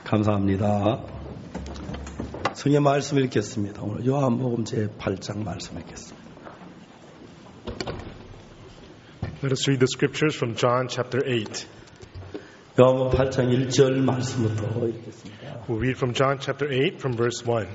감사합니다. 성경 말씀 읽겠습니다. 오늘 요한복음 제8장 말씀 읽겠습니다. Let us read the scriptures from John chapter 8. 요한복음 8장 1절 말씀부터 읽겠습니다. We'll read from John chapter 8 from verse 1.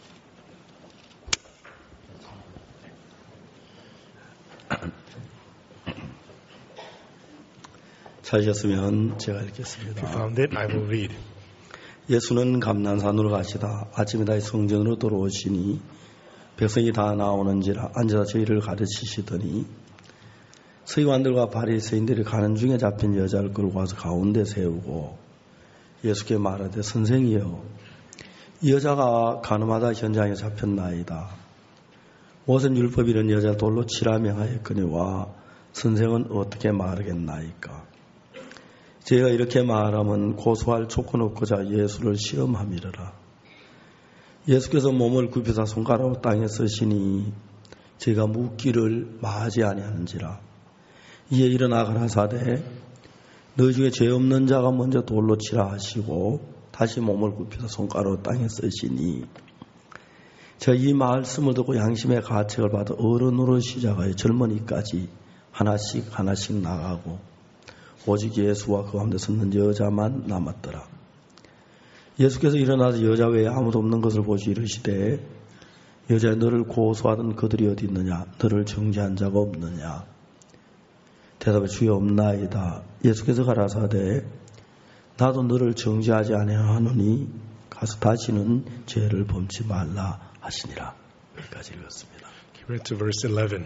찾으셨으면 제가 If you 읽겠습니다. found it, I will read. 예수는 감난산으로 가시다 아침에 다시 성전으로 들어오시니 백성이 다 나오는지라 앉아서 저희를 가르치시더니 서기관들과 바리새인들이 가는 중에 잡힌 여자를 끌고 와서 가운데 세우고 예수께 말하되 선생이여 이 여자가 가늠하다 현장에 잡혔나이다. 모세 율법이 이런 여자 돌로 치라 명하였거니와 선생은 어떻게 말하겠나이까. 제가 이렇게 말하면 고소할 조건 없고자 예수를 시험함이러라. 예수께서 몸을 굽혀서 손가락으로 땅에 쓰시니 제가 묻기를 마하지 아니하는지라. 이에 일어나 가라사대 너희 중에 죄 없는 자가 먼저 돌로 치라 하시고 다시 몸을 굽혀서 손가락으로 땅에 쓰시니 제가 이 말씀을 듣고 양심의 가책을 받아 어른으로 시작하여 젊은이까지 하나씩 나가고 오직 예수와 그 가운데 섰는 여자만 남았더라. 예수께서 일어나서 여자 외에 아무도 없는 것을 보시 이르시되 여자여 너를 고소하던 그들이 어디 있느냐 너를 정죄한 자가 없느냐. 대답에 주여 없나이다. 예수께서 가라사대 나도 너를 정죄하지 아니하노니 가서 다시는 죄를 범치 말라 하시니라. 여기까지 읽었습니다. Read to verse 11.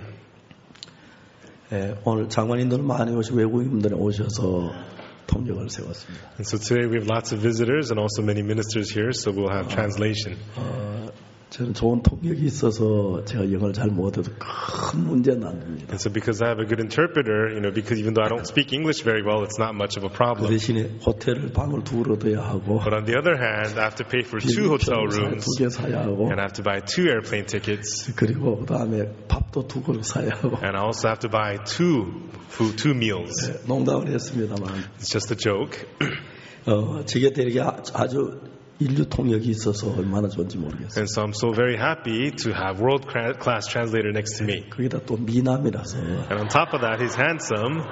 오늘 장관님들 많이 오시고 외국인들이 오셔서 통역을 세웠습니다. And so today we have lots of visitors and also many ministers here, so we'll have translation. 저는 좋은 통역이 있어서 제가 영어를 잘 못해도 큰 문제는 안 됩니다. And so because I have a good interpreter, because even though I don't speak English very well, it's not much of a 그 problem. 대신에 호텔을 방을 두루 얻어야 하고 But on the other hand, I have to pay for 2 hotel rooms 2개 사야 하고 and I have to buy 2 airplane tickets. 그리고 그 다음에 밥도 2그릇 사야 하고 And I also have to buy 2 meals. 농담을 했습니다만 It's just a joke. 지게 되게 아주 인류 통역이 있어서 얼마나 좋은지 모르겠어요. And so I'm so very happy to have world-class translator next to me. 거기다 또 미남이라서 And on top of that, he's handsome.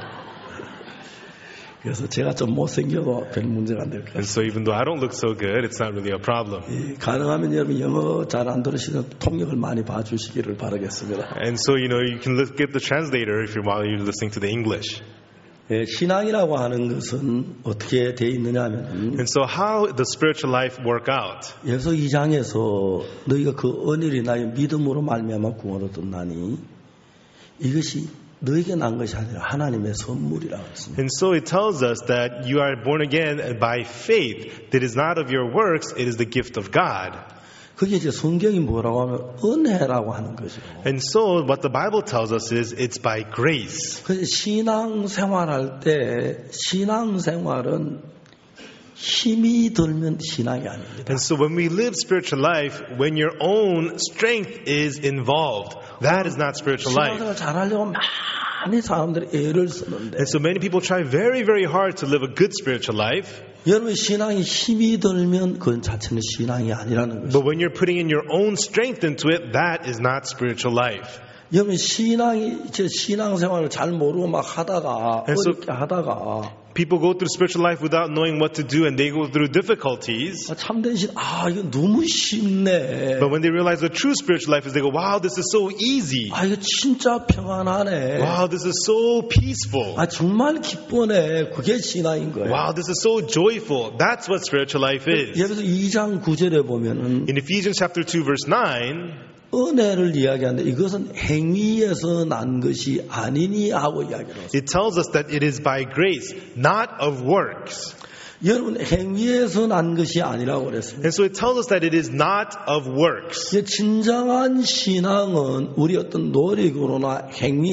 그래서 제가 좀 못생겨도 별 문제가 안 될 것 And 같아요. so even though I don't look so good, it's not really a problem. 가능하면 여러분 영어 잘 안 들으시면 통역을 많이 봐주시기를 바라겠습니다. And so, you can get the translator while you're listening to the English. 신앙이라고 하는 것은 어떻게 되어 있느냐 하면 And so how the spiritual life work out? 예수 2장에서 너희가 그 언일이 나의 믿음으로 말미암아 구원을 얻었나니 이것이 너에게 난 것이 아니라 하나님의 선물이라고 했습니다. And so it tells us that you are born again by faith. That is not of your works, it is the gift of God. 그게 이제 성경이 뭐라고 하면 은혜라고 하는 거죠. And so what the Bible tells us is it's by grace. 그래서 신앙생활할 때 신앙생활은 힘이 들면 신앙이 아닙니다. And so when we live spiritual life, when your own strength is involved, that is not spiritual life. 신앙생활 잘하려고 많이 사람들이 애를 쓰는데 And so many people try very, very hard to live a good spiritual life. 여러분 신앙이 힘이 들면 그건 자체는 신앙이 아니라는 But 것이죠. when you're putting in your own strength into it, that is not spiritual life. 여러분 신앙생활을 잘 모르고 막 하다가 어렵게 하다가 People go through spiritual life without knowing what to do and they go through difficulties. 참된 이거 너무 쉽네. But when they realize the true spiritual life is they go, wow, this is so easy. 이거 진짜 평안하네. Wow, this is so peaceful. 정말 기쁘네. 그게 신앙인 거예요. Wow, this is so joyful. That's what spiritual life is. 예를 들어서 2장 9절에 보면은 In Ephesians chapter 2 verse 9, 은혜를 이야기하는데 이것은 행위에서 난 것이 아니니 하고 이야기를 했어요. it tells us that it is by grace, not of works. 여러분 행위에서 난 것이 아니라고 그랬습니다. And so it tells us that it is not of works. 진정한 신앙은 우리 어떤 노력으로나 행위나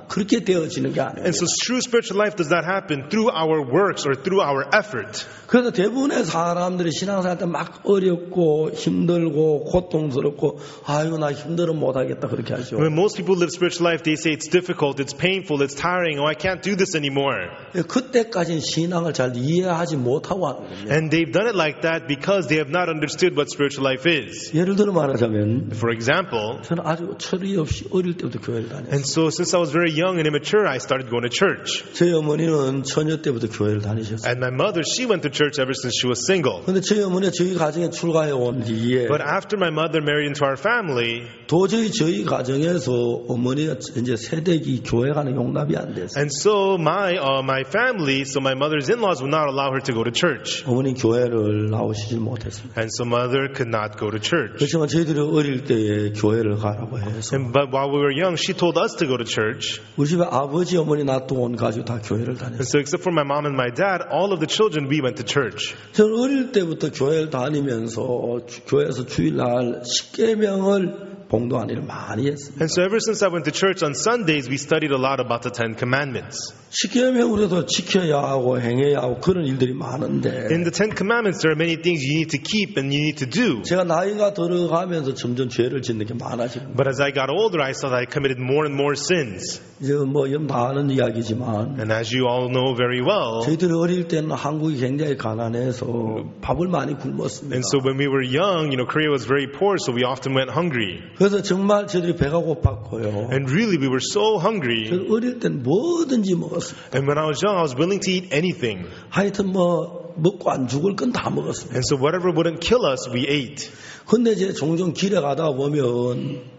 그렇게 되어지는 게 아니에요. And so true spiritual life does not happen through our works or through our effort. 그래서 대부분의 사람들이 신앙생활 때 막 어렵고 힘들고 고통스럽고 아이고 나 힘들어 못하겠다 그렇게 하죠. When most people live spiritual life, they say it's difficult, it's painful, it's tiring, oh I can't do this anymore. 그때까지는 신앙을 잘 이해하지 못하고 하는 거예요. And they've done it like that because they have not understood what spiritual life is. 예를 들어 말하자면 For example, 저는 아주 철이 없이 어릴 때부터 교회를 다녔어요. and so since I was very young and immature, I started going to church. 저희 어머니는 처녀 때부터 교회를 다니셨어요. And my mother, she went to church ever since she was single. 그런데 저희 어머니가 저희 가정에 출가해 온 뒤에 But after my mother married into our family, 도저히 저희 가정에서 어머니가 이제 세대기 교회 가는 용납이 안 됐어요. and so my family, so my mother's in-laws would not allow her to go to church. 어머니 교회를 나오시질 못했습니다. And so mother could not go to church. 그렇지만 저희들이 어릴 때에 교회를 가라고 해서 But while we were young, she told us to go to church. 우리 집에 아버지 어머니 놔두고 온 가족 다 교회를 And 다녔어요. so except for my mom and my dad, all of the children, we went to church. 저는 어릴 때부터 교회를 다니면서 교회에서 주일날 10계명을 봉독하는 일을 많이 했습니다. And so ever since I went to church on Sundays, we studied a lot about the Ten Commandments. 10계명으로도 지켜야 하고 행해야 하고 그런 일들이 많은데 In the Ten Commandments, there are many things you need to keep and you need to do. 제가 나이가 들어가면서 점점 죄를 짓는 게 많아지는 거예요. But as I got older, I saw that I committed more and more sins. 이제 뭐 다 아는 이야기지만 And as you all know very well, 저희들이 어릴 때는 한국이 굉장히 가난해서 밥을 많이 굶었습니다. and so when we were young, Korea was very poor, so we often went hungry. 그래서 정말 저희들이 배가 고팠고요. And really, we were so hungry. 어릴 땐 뭐든지 먹었습니다. And when I was young, I was willing to eat anything. 하여튼 뭐 먹고 안 죽을 건 다 먹었습니다. And so whatever wouldn't kill us, we ate. 근데 이제 종종 길에 가다 보면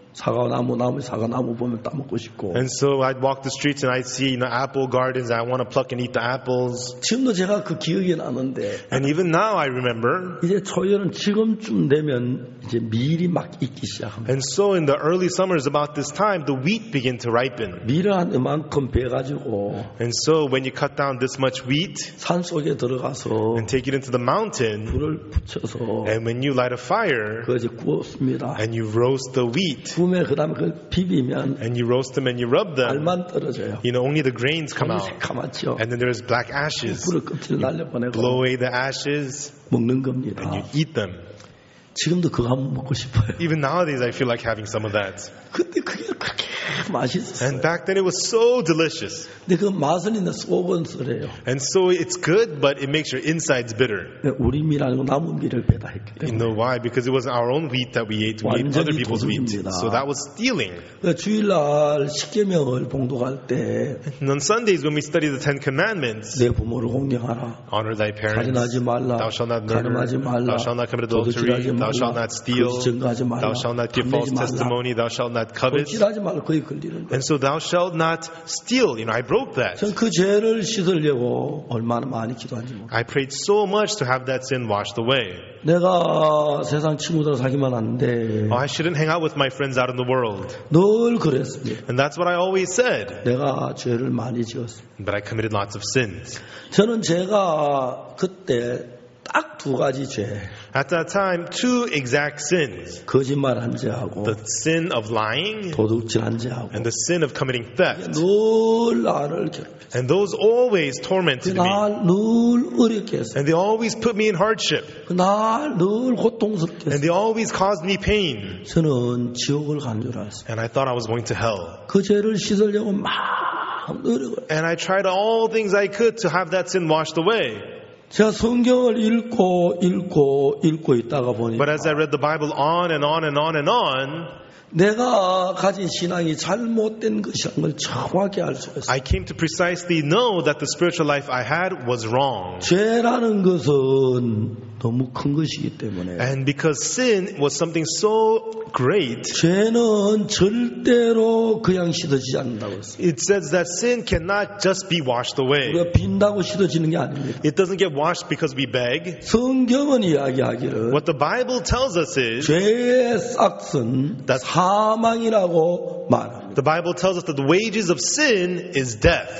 사과나무 보면 따먹고 싶고. And so I'd walk the streets and I'd see apple gardens. I want to pluck and eat the apples. 지금도 제가 그 기억이 나는데. And even now I remember. 이제 초여름 지금쯤 되면 이제 밀이 막 익기 시작합니다. And so in the early summers, about this time, the wheat began to ripen. 밀을 한 이만큼 베가지고. And so when you cut down this much wheat, 산 속에 들어가서 and take it into the mountain, 불을 붙여서. and when you light a fire, 그거 이제 구웠습니다. and you roast the wheat. 구우면 그다음에 그 비비면 And you roast them and you rub them. 알만 떨어져요. Only the grains come out. 새카맣죠. And then there's black ashes. 불을 껍질 날려보내고 Blow away the ashes 먹는 겁니다. and you eat them. 지금도 그거 한번 먹고 싶어요. Even nowadays, I feel like having some of that. 그때 그게 그렇게 맛있었어요. And back then, it was so delicious. 근데 그 맛은 있는 썩은 썰이에요. And so it's good, but it makes your insides bitter. 우리 밀 아니고 남은 밀을 배다 했기 You 때문에. know why? Because it wasn't our own wheat that we ate other people's wheat. So that was stealing. 주일날 십계명을 봉독할 때 And on Sundays, when we study the Ten Commandments, 내 부모를 공경하라. honor thy parents, 살인하지 말라. thou shalt not murder, 가늠하지 말라. thou shalt not commit adultery, 도둑질하지 thou shalt 말라. not steal, 거짓 증거하지 말라. thou shalt not give false 탐내지 말라. testimony, thou shalt not covet. 거짓하지 말라. 거기 걸리는 거예요. And so thou shalt not steal. I broke that. 전 그 죄를 씻으려고 얼마나 많이 기도한지 모르겠어요. I prayed so much to have that sin washed away. 내가 세상 친구들 사귀면 안 돼. I shouldn't hang out with my friends out in the world. 늘 그랬습니다. And that's what I always said. 내가 죄를 많이 지었습니다. But I committed lots of sins. 저는 제가 그때 딱 두 가지 죄. At that time, two exact sins. 거짓말한 죄하고 The sin of lying 도둑질한 죄하고 and the sin of committing theft. 늘 나를 괴롭혔어요. And those always tormented me. 날 늘 어렵게 했어요. And they always put me in hardship. 날 늘 고통스럽게 And 했어요. they always caused me pain. 저는 지옥을 간 줄 알았어요. And I thought I was going to hell. 그 죄를 씻으려고 막 노력을. And I tried all things I could to have that sin washed away. 제가 성경을 읽고 있다가 보니까 But as I read the Bible on and on and on and on, 내가 가진 신앙이 잘못된 것이라는 걸 정확히 알 수가 있어요. I came to precisely know that the spiritual life I had was wrong. 죄라는 것은 너무 큰 것이기 때문에 And because sin was something so great, 죄는 절대로 그냥 씻어지지 않는다고 했어요. it says that sin cannot just be washed away. 우리가 빈다고 씻어지는 게 아닙니다. It doesn't get washed because we beg. 성경은 이야기하기를 What the Bible tells us is 죄의 싹은 사망이라고 말합니다. 사망입니다. The Bible tells us that the wages of sin is death.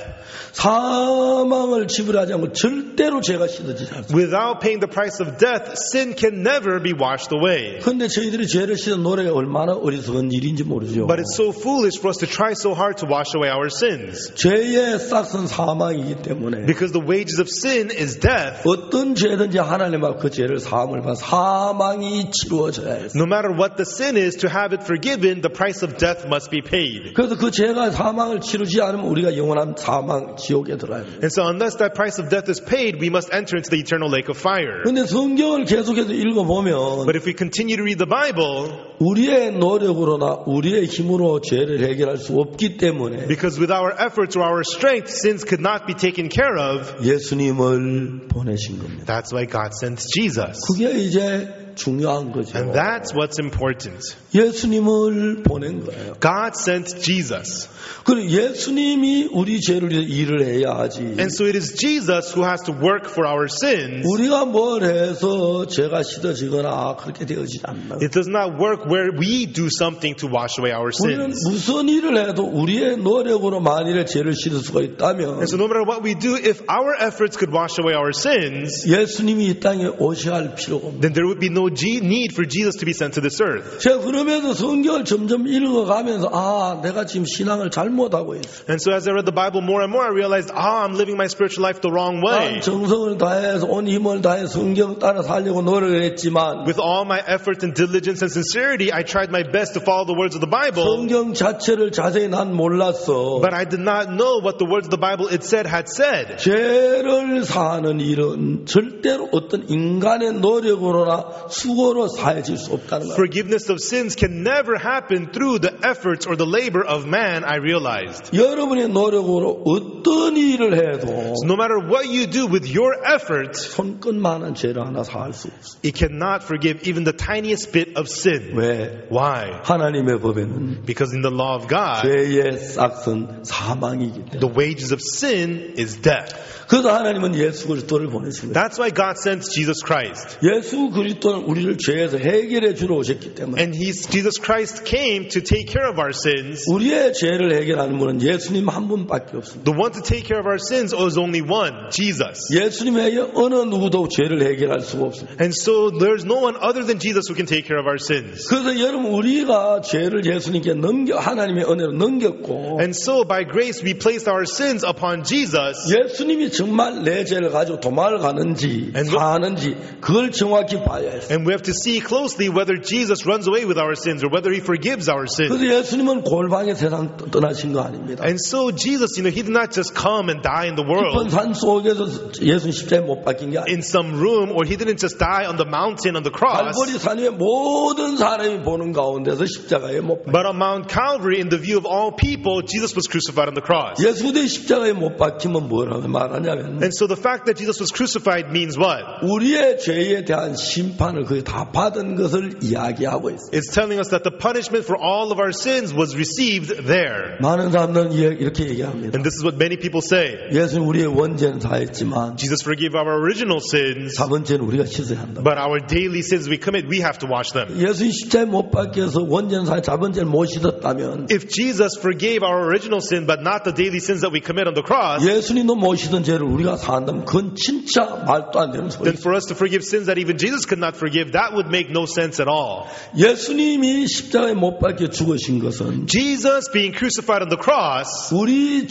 사망을 지불하지 않고 절대로 죄가 씻어지지 않습니다. Without paying the price of death, sin can never be washed away. 그런데 저희들이 죄를 씻는 노래가 얼마나 어리석은 일인지 모르죠. But it's so foolish for us to try so hard to wash away our sins. 죄의 싹은 사망이기 때문에 Because the wages of sin is death. 어떤 죄든지 하나님 앞 그 죄를 사함을 받아 사망이 치루어져야 해요. No matter what the sin is, to have it forgiven, the price of death must be paid. 그래서 그 죄가 사망을 치르지 않으면 우리가 영원한 사망 지옥에 들어야 돼요. And so unless that price of death is paid, we must enter into the eternal lake of fire. 그런데 성경을 계속해서 읽어보면 But if we continue to read the Bible, 우리의 노력으로나 우리의 힘으로 죄를 해결할 수 없기 때문에 because with our efforts or our strength, sins could not be taken care of, 예수님을 보내신 겁니다. that's why God sent Jesus. 그게 이제 중요한 거죠. And that's what's important. 예수님을 보낸 거예요. God sent Jesus. 그리고 예수님이 우리 죄를 위해서 일을 해야 하지. And so it is Jesus who has to work for our sins. 우리가 뭘 해서 죄가 씻어지거나 그렇게 되어지지 않나. It does not work where we do something to wash away our 우리는 sins. 무슨 일을 해도 우리의 노력으로 만일에 죄를 씻을 수가 있다면 And so no matter what we do, if our efforts could wash away our sins, 예수님이 이 땅에 오셔야 할 필요가 없는. then there would be no need for Jesus to be sent to this earth. 제가 그러면서 성경을 점점 읽어가면서 내가 지금 신앙을 잘못하고 있어. And so as I read the Bible more and more, I realized, I'm living my spiritual life the wrong way. 난 정성을 다해서 온 힘을 다해 성경 따라 살려고 노력을 했지만 With all my effort and diligence and sincerity, I tried my best to follow the words of the Bible, 성경 자체를 자세히 난 몰랐어. but I did not know what the words of the Bible it said had said. 죄를 사하는 일은 절대로 어떤 인간의 노력으로나 수고로 사해질 수 없다는 거예요. Forgiveness of sins can never happen through the efforts or the labor of man, I realized. 여러분의 노력으로 어떤 일을 해도 So no matter what you do with your effort, 손끝만한 죄를 하나 사할 수 없어. it cannot forgive even the tiniest bit of sin. 왜? Why? 하나님의 법에는 Because in the law of God, 죄의 싹은 사망이기 때문에. the wages of sin is death. 그래서 하나님은 예수 그리스도를 보내신 거예요. That's why God sent Jesus Christ. 예수 그리스도는 우리를 죄에서 해결해 주러 오셨기 때문에 And Jesus Christ came to take care of our sins. 우리의 죄를 해결하는 분은 예수님 한 분밖에 없습니다. The one to take care of our sins is only one, Jesus. 예수님 외에 어느 누구도 죄를 해결할 수가 없습니다. And so there's no one other than Jesus who can take care of our sins. 그래서 여러분 우리가 죄를 예수님께 하나님의 은혜로 넘겼고 And so by grace we placed our sins upon Jesus. 예수님이 정말 내 죄를 가지고 도망을 가는지 사는지 그걸 정확히 봐야 해요. And we have to see closely whether Jesus runs away with our sins or whether he forgives our sins. 그래서 예수님은 골방에 세상 떠나신 거 아닙니다. And so Jesus, he did not just come and die in the 깊은 world 산 속에서 예수님 십자가에 못 박힌 게 아니에요. in some room, or he didn't just die on the mountain on the cross, 갈보리 산 위에 모든 사람이 보는 가운데서 십자가에 못 박힌. but on Mount Calvary, in the view of all people, Jesus was crucified on the cross. 예수 그리스도의 십자가에 못 박히면 뭐라고 말하냐면 And so the fact that Jesus was crucified means what? 우리의 죄에 대한 심판을 거의 다 받은 것을 이야기하고 있어요. It's telling us that the punishment for all of our sins was received there. 많은 사람들은 이렇게 얘기합니다. And this is what many people say. 예수는 우리의 원죄는 사했지만 Jesus forgave our original sins, 4번째는 우리가 씻어야 한다. but our daily sins we commit, we have to wash them. 예수님 십자가에 못 박혀서 원죄는 사해 4번째는 못 씻었다면 If Jesus forgave our original sin, but not the daily sins that we commit on the cross, 예수님도 못 씻은 죄를 우리가 사한다면 그건 진짜 말도 안 되는 then 소리예요. for us to forgive sins that even Jesus could not forgive, that would make no sense at all. 예수님이 십자가에 못 박혀 죽으신 것은 Jesus being crucified on the cross, 우리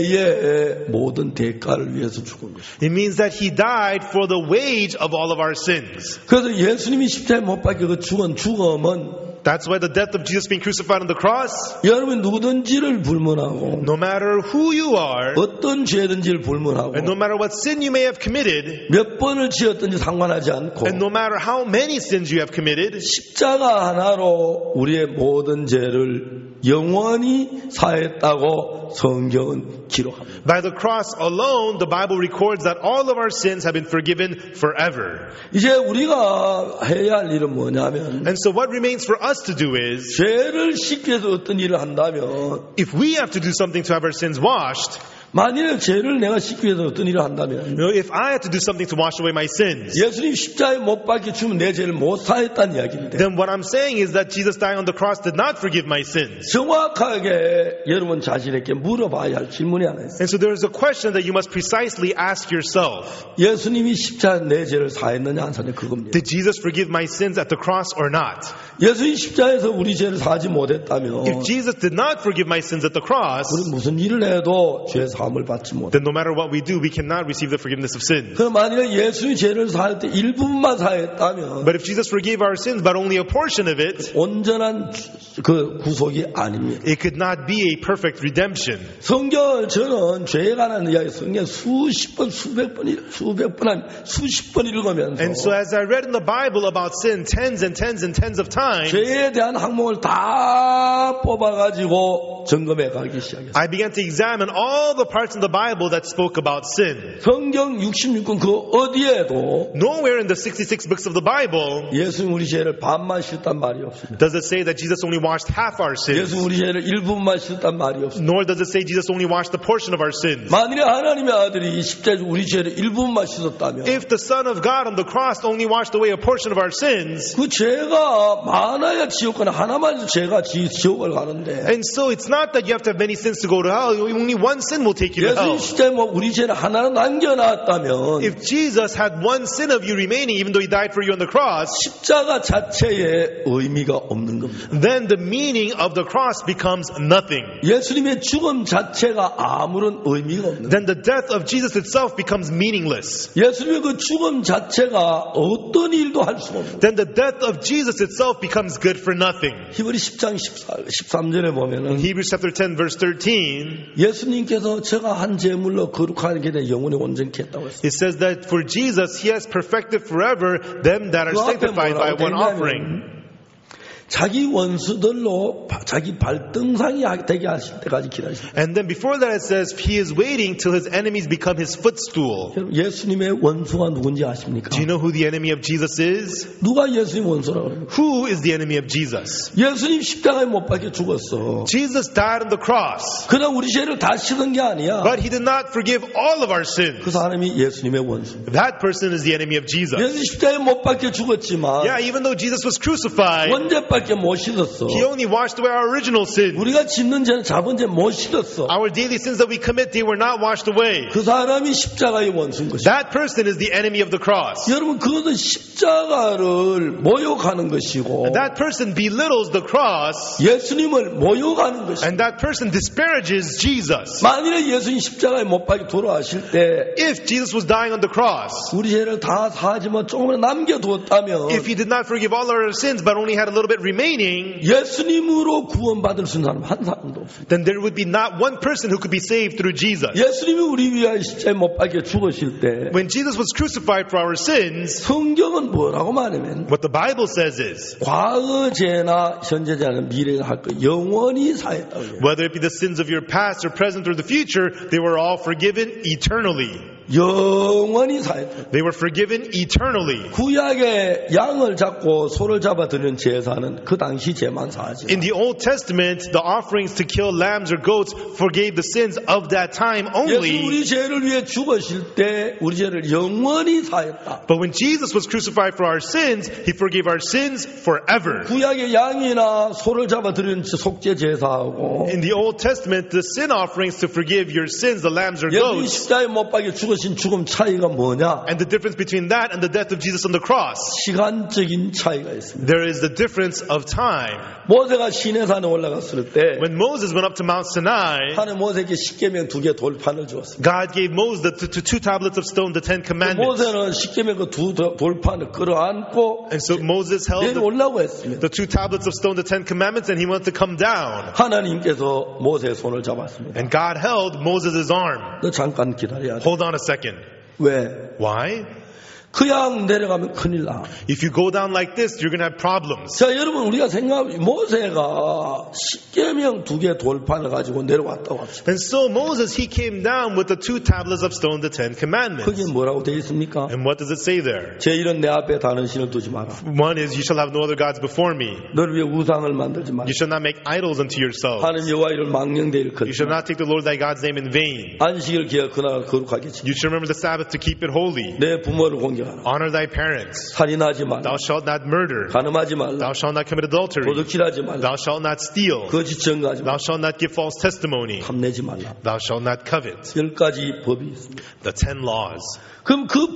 죄의 모든 대가를 위해서 죽은 것이에요. it means that he died for the wage of all of our sins. 그래서 예수님이 십자가에 못 박혀 그 죽은 죽음은 That's why the death of Jesus being crucified on the cross, 여러분 누구든지를 불문하고 no matter who you are, 어떤 죄든지를 불문하고 and no matter what sin you may have committed, 몇 번을 지었든지 상관하지 않고 and no matter how many sins you have committed, 십자가 하나로 우리의 모든 죄를 영원히 사했다고 성경은 기록합니다. by the cross alone, the Bible records that all of our sins have been forgiven forever. 이제 우리가 해야 할 일은 뭐냐면 And so what remains for us to do is, 죄를 씻기 위해서 어떤 일을 한다면 if we have to do something to have our sins washed, 만일에 죄를 내가 씻기 위해서 어떤 일을 한다면 If I had to do something to wash away my sins, 예수님 십자가에 못 박혀 죽으면 내 죄를 못 사했다는 이야기인데 then what I'm saying is that Jesus dying on the cross did not forgive my sins. 정확하게 여러분 자신에게 물어봐야 할 질문이 하나 있어요. And so there is a question that you must precisely ask yourself. 예수님이 십자가에 내 죄를 사했느냐 안 사했느냐 그겁니다. Did Jesus forgive my sins at the cross or not? 예수님 십자가에서 우리 죄를 사하지 못했다면 If Jesus did not forgive my sins at the cross, 우리 무슨 일을 해도 죄 사함을 받지 못해. then no matter what we do, we cannot receive the forgiveness of sins. 그럼 만약에 예수님이 죄를 사할 때 일부분만 사했다면 But if Jesus forgave our sins, but only a portion of it, 온전한 그 구속이 아닙니다. it could not be a perfect redemption. 성경을 저는 죄에 관한 이야기 성경 수십 번, 수백 번, 수십 번 읽으면서 And so as I read in the Bible about sin tens and tens and tens of times, 죄에 대한 항목을 다 뽑아가지고 점검해 가기 시작했어요. I began to examine all the parts in the Bible that spoke about sin. 성경 66권 그 어디에도 Nowhere in the 66 books of the Bible 예수님 우리 죄를 반만 씻었단 말이 없습니다. does it say that Jesus only washed half our sins. 예수님 우리 죄를 일부분만 씻었단 말이 없습니다. Nor does it say Jesus only washed a portion of our sins. 만일에 하나님의 아들이 십자가에 우리 죄를 일부분만 씻었다면 If the Son of God on the cross only washed away a portion of our sins, 그 죄가 많아야 지옥 가는 하나만 해도 죄가 지옥을 가는데 and so it's not that you have to have many sins to go to hell. Only one sin will take you to 예수님 hell. 십자가에 뭐 우리 죄를 하나는 남겨놨다면 If Jesus had one sin of you remaining, even though he died for you on the cross, 십자가 자체에 의미가 없는 겁니다. then the meaning of the cross becomes nothing. 예수님의 죽음 자체가 아무런 의미가 없는 Then the death of Jesus itself becomes meaningless. 예수님의 그 죽음 자체가 어떤 일도 할 수가 없는 Then the death of Jesus itself becomes good for nothing. 히브리 10장 13절에 보면은 Hebrews chapter 10 verse 13, 예수님께서 제가 한 제물로 거룩하게 된 영혼이 온전케 했다고 했어요. it says that for Jesus, he has perfected forever them that are 그 앞에 sanctified by 뭐라고 one offering. 되냐면 자기 원수들로 자기 발등상이 되게 하실 때까지 기다리십니다. And then before that it says he is waiting till his enemies become his footstool. 여러분, 예수님의 원수가 누군지 아십니까? Do you know who the enemy of Jesus is? 누가 예수님 원수라고 그래요? Who is the enemy of Jesus? 예수님 십자가에 못 박혀 죽었어. Jesus died on the cross, 그러나 우리 죄를 다 씻은 게 아니야. but he did not forgive all of our sins. 그 사람이 예수님의 원수. That person is the enemy of Jesus. 예수님 십자가에 못 박혀 죽었지만 Yeah, even though Jesus was crucified, 원죄밖에 못 씻었어. he only washed away our original sins. 우리가 짓는 죄는 잡은 죄 못 씻었어. Our daily sins that we commit, they were not washed away. 그 사람이 십자가의 원수인 것이야. That person is the enemy of the cross. 여러분 그것은 십자가를 모욕하는 것이고 And that person belittles the cross, 예수님을 모욕하는 것이고 and that person disparages Jesus. 만일에 예수님 십자가에 못 박혀 돌아가실 때 If Jesus was dying on the cross, 우리 죄를 다 사하지만 조금은 남겨두었다면 if he did not forgive all our sins but only had a little bit remaining, 예수님으로 구원받을 수 있는 사람 한 사람도 없습니다. then there would be not one person who could be saved through Jesus. 예수님이 우리 위하여 십자가에 못 박혀 죽으실 때 When Jesus was crucified for our sins, 성경은 뭐라고 말하면 what the Bible says is, 과거 죄나 현재 죄나 미래가 할 거 영원히 사했다고 해요. whether it be the sins of your past or present or the future, they were all forgiven eternally. 영원히 사했다. They were forgiven eternally. 구약의 양을 잡고 소를 잡아 드리는 제사는 그 당시 죄만 사하지. In the Old Testament, the offerings to kill lambs or goats forgave the sins of that time 예수 only. 우리 죄를 위해 죽으실 때 우리 죄를 영원히 사했다. But when Jesus was crucified for our sins, he forgave our sins forever. 구약의 양이나 소를 잡아 드리는 속죄 제사하고 In the Old Testament, the sin offerings to forgive your sins, the lambs or 예수님 goats, 십자가에 못 박혀 죽으신 죽음 차이가 뭐냐? and the difference between that and the death of Jesus on the cross, 시간적인 차이가 있습니다. there is the difference of time. 모세가 시내산에 올라갔을 때 When Moses went up to Mount Sinai, 하나님 모세에게 십계명 2개 돌판을 주었습니다. God gave Moses the two tablets of stone, the Ten Commandments. 모세는 십계명 그 두 돌판을 끌어안고 And so Moses held 내려오려고 했습니다. the two tablets of stone, the Ten Commandments, and he wanted to come down. 하나님께서 모세의 손을 잡았습니다. And God held Moses' arm. 너 잠깐 기다려야 돼. Hold on a second. 왜? Why? 그냥 내려가면 큰일 나. If you go down like this, you're going to have problems. 자, 여러분 우리가 생각하면 모세가 십계명 2개 돌판을 가지고 내려왔다고 합시다. And so Moses, he came down with the 2 tablets of stone, the 10 commandments. 그게 뭐라고 되어 있습니까? And what does it say there? 제1은 내 앞에 다른 신을 두지 마라. One is, you shall have no other gods before me. 너를 위해 우상을 만들지 마라. You shall not make idols unto yourselves. 하나님 여호와 이름을 망령되이 You shall not take the Lord thy God's name in vain. 안식일 기하 그날 거룩하게 지켜. You shall remember the Sabbath to keep it holy. 내 부모를 공경하라. Honor thy parents. 살인하지 말라. Thou shalt not murder. 간음하지 말라. Thou shalt not commit adultery. 도둑질하지 말라. Thou shalt not steal. 거짓 증거하지 Thou 말라. shalt not give false testimony. 탐내지 말라. Thou shalt not covet. 10가지 법이 있습니다. The 10 laws. 그럼 그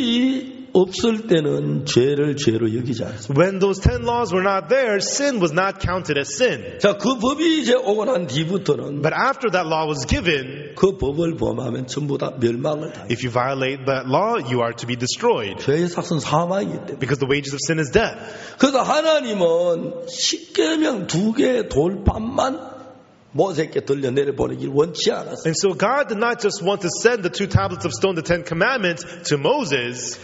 법이 없을 때는 죄를 죄로 여기지 않습니다. When those 10 laws were not there, sin was not counted as sin. 자, 그 법이 이제 오고 난 뒤부터는 But after that law was given, 그 법을 범하면 전부 다 멸망을 당해요. if you violate that law, you are to be destroyed. 죄의 삭은 사망이기 때문에. Because the wages of sin is death. 그래서 하나님은 십계명 2개의 돌판만 모세에게 들려내려 보내길 원치 않았어요. And so God did not just want to send the 2 tablets of stone, the 10 commandments, to Moses,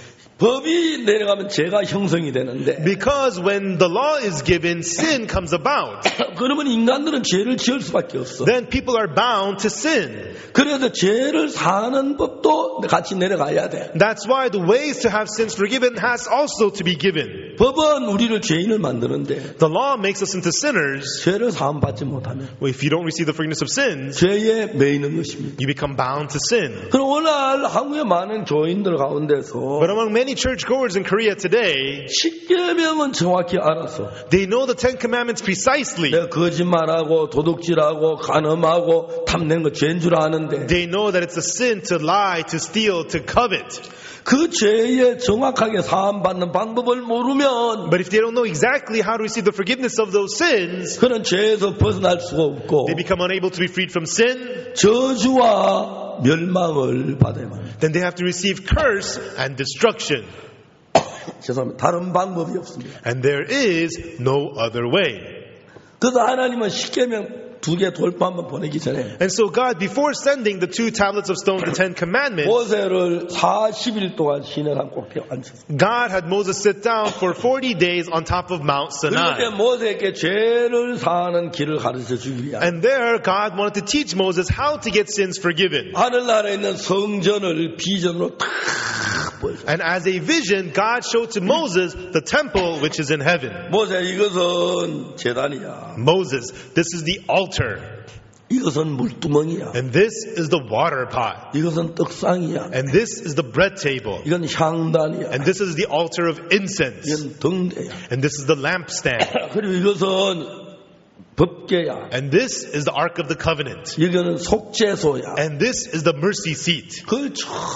법이 내려가면 죄가 형성이 되는데 because when the law is given, sin comes about. 그러면 인간들은 죄를 지을 수밖에 없어. Then people are bound to sin. 그래서 죄를 사는 법도 같이 내려가야 돼. That's why the ways to have sins forgiven has also to be given. 법은 우리를 죄인을 만드는데 The law makes us into sinners. 죄를 사함받지 못하면 Well, if you don't receive the forgiveness of sins, 죄에 매이는 것입니다. you become bound to sin. 그럼 오늘 한국의 많은 교인들 가운데서 But among many churchgoers in Korea today, 십계명은 정확히 알아서 they know the 10 commandments precisely. 내가 거짓말하고 도둑질하고 간음하고 탐내는 거 죄인 줄 아는데 They know that it's a sin to lie, to steal, to covet. 그 죄에 정확하게 사함받는 방법을 모르면 But if they don't know exactly how to receive the forgiveness of those sins, 그런 죄에서 벗어날 수가 없고 they become unable to be freed from sin. 저주와 멸망을 받아야 합니다. Then they have to receive curse and destruction. 죄송합니다. 다른 방법이 없습니다. And there is no other way. 그래서 하나님은 십계명 2개 돌판만 보내기 전에 And so God, before sending the 2 tablets of stone, the 10 commandments, 모세를 40일 동안 시내산 꼭대기에 앉혔습니다. God had Moses sit down for 40 days on top of Mount 그런데 Sinai. 모세에게 죄를 사하는 길을 가르쳐 주기 위하여 And there, God wanted to teach Moses how to get sins forgiven. 하늘나라에 있는 성전을 비전으로 탁 보여줬어요. And as a vision, God showed to Moses the temple which is in heaven. 모세 이것은 제단이야. Moses, this is the altar. 이것은 물두멍이야. And this is the water pot. 이것은 떡상이야. And this is the bread table. 이건 향단이야. And this is the altar of incense. 이건 등대야. And this is the lampstand. 그리고 이것은 법궤야. And this is the Ark of the Covenant. 이거는 속죄소야. And this is the mercy seat. 그걸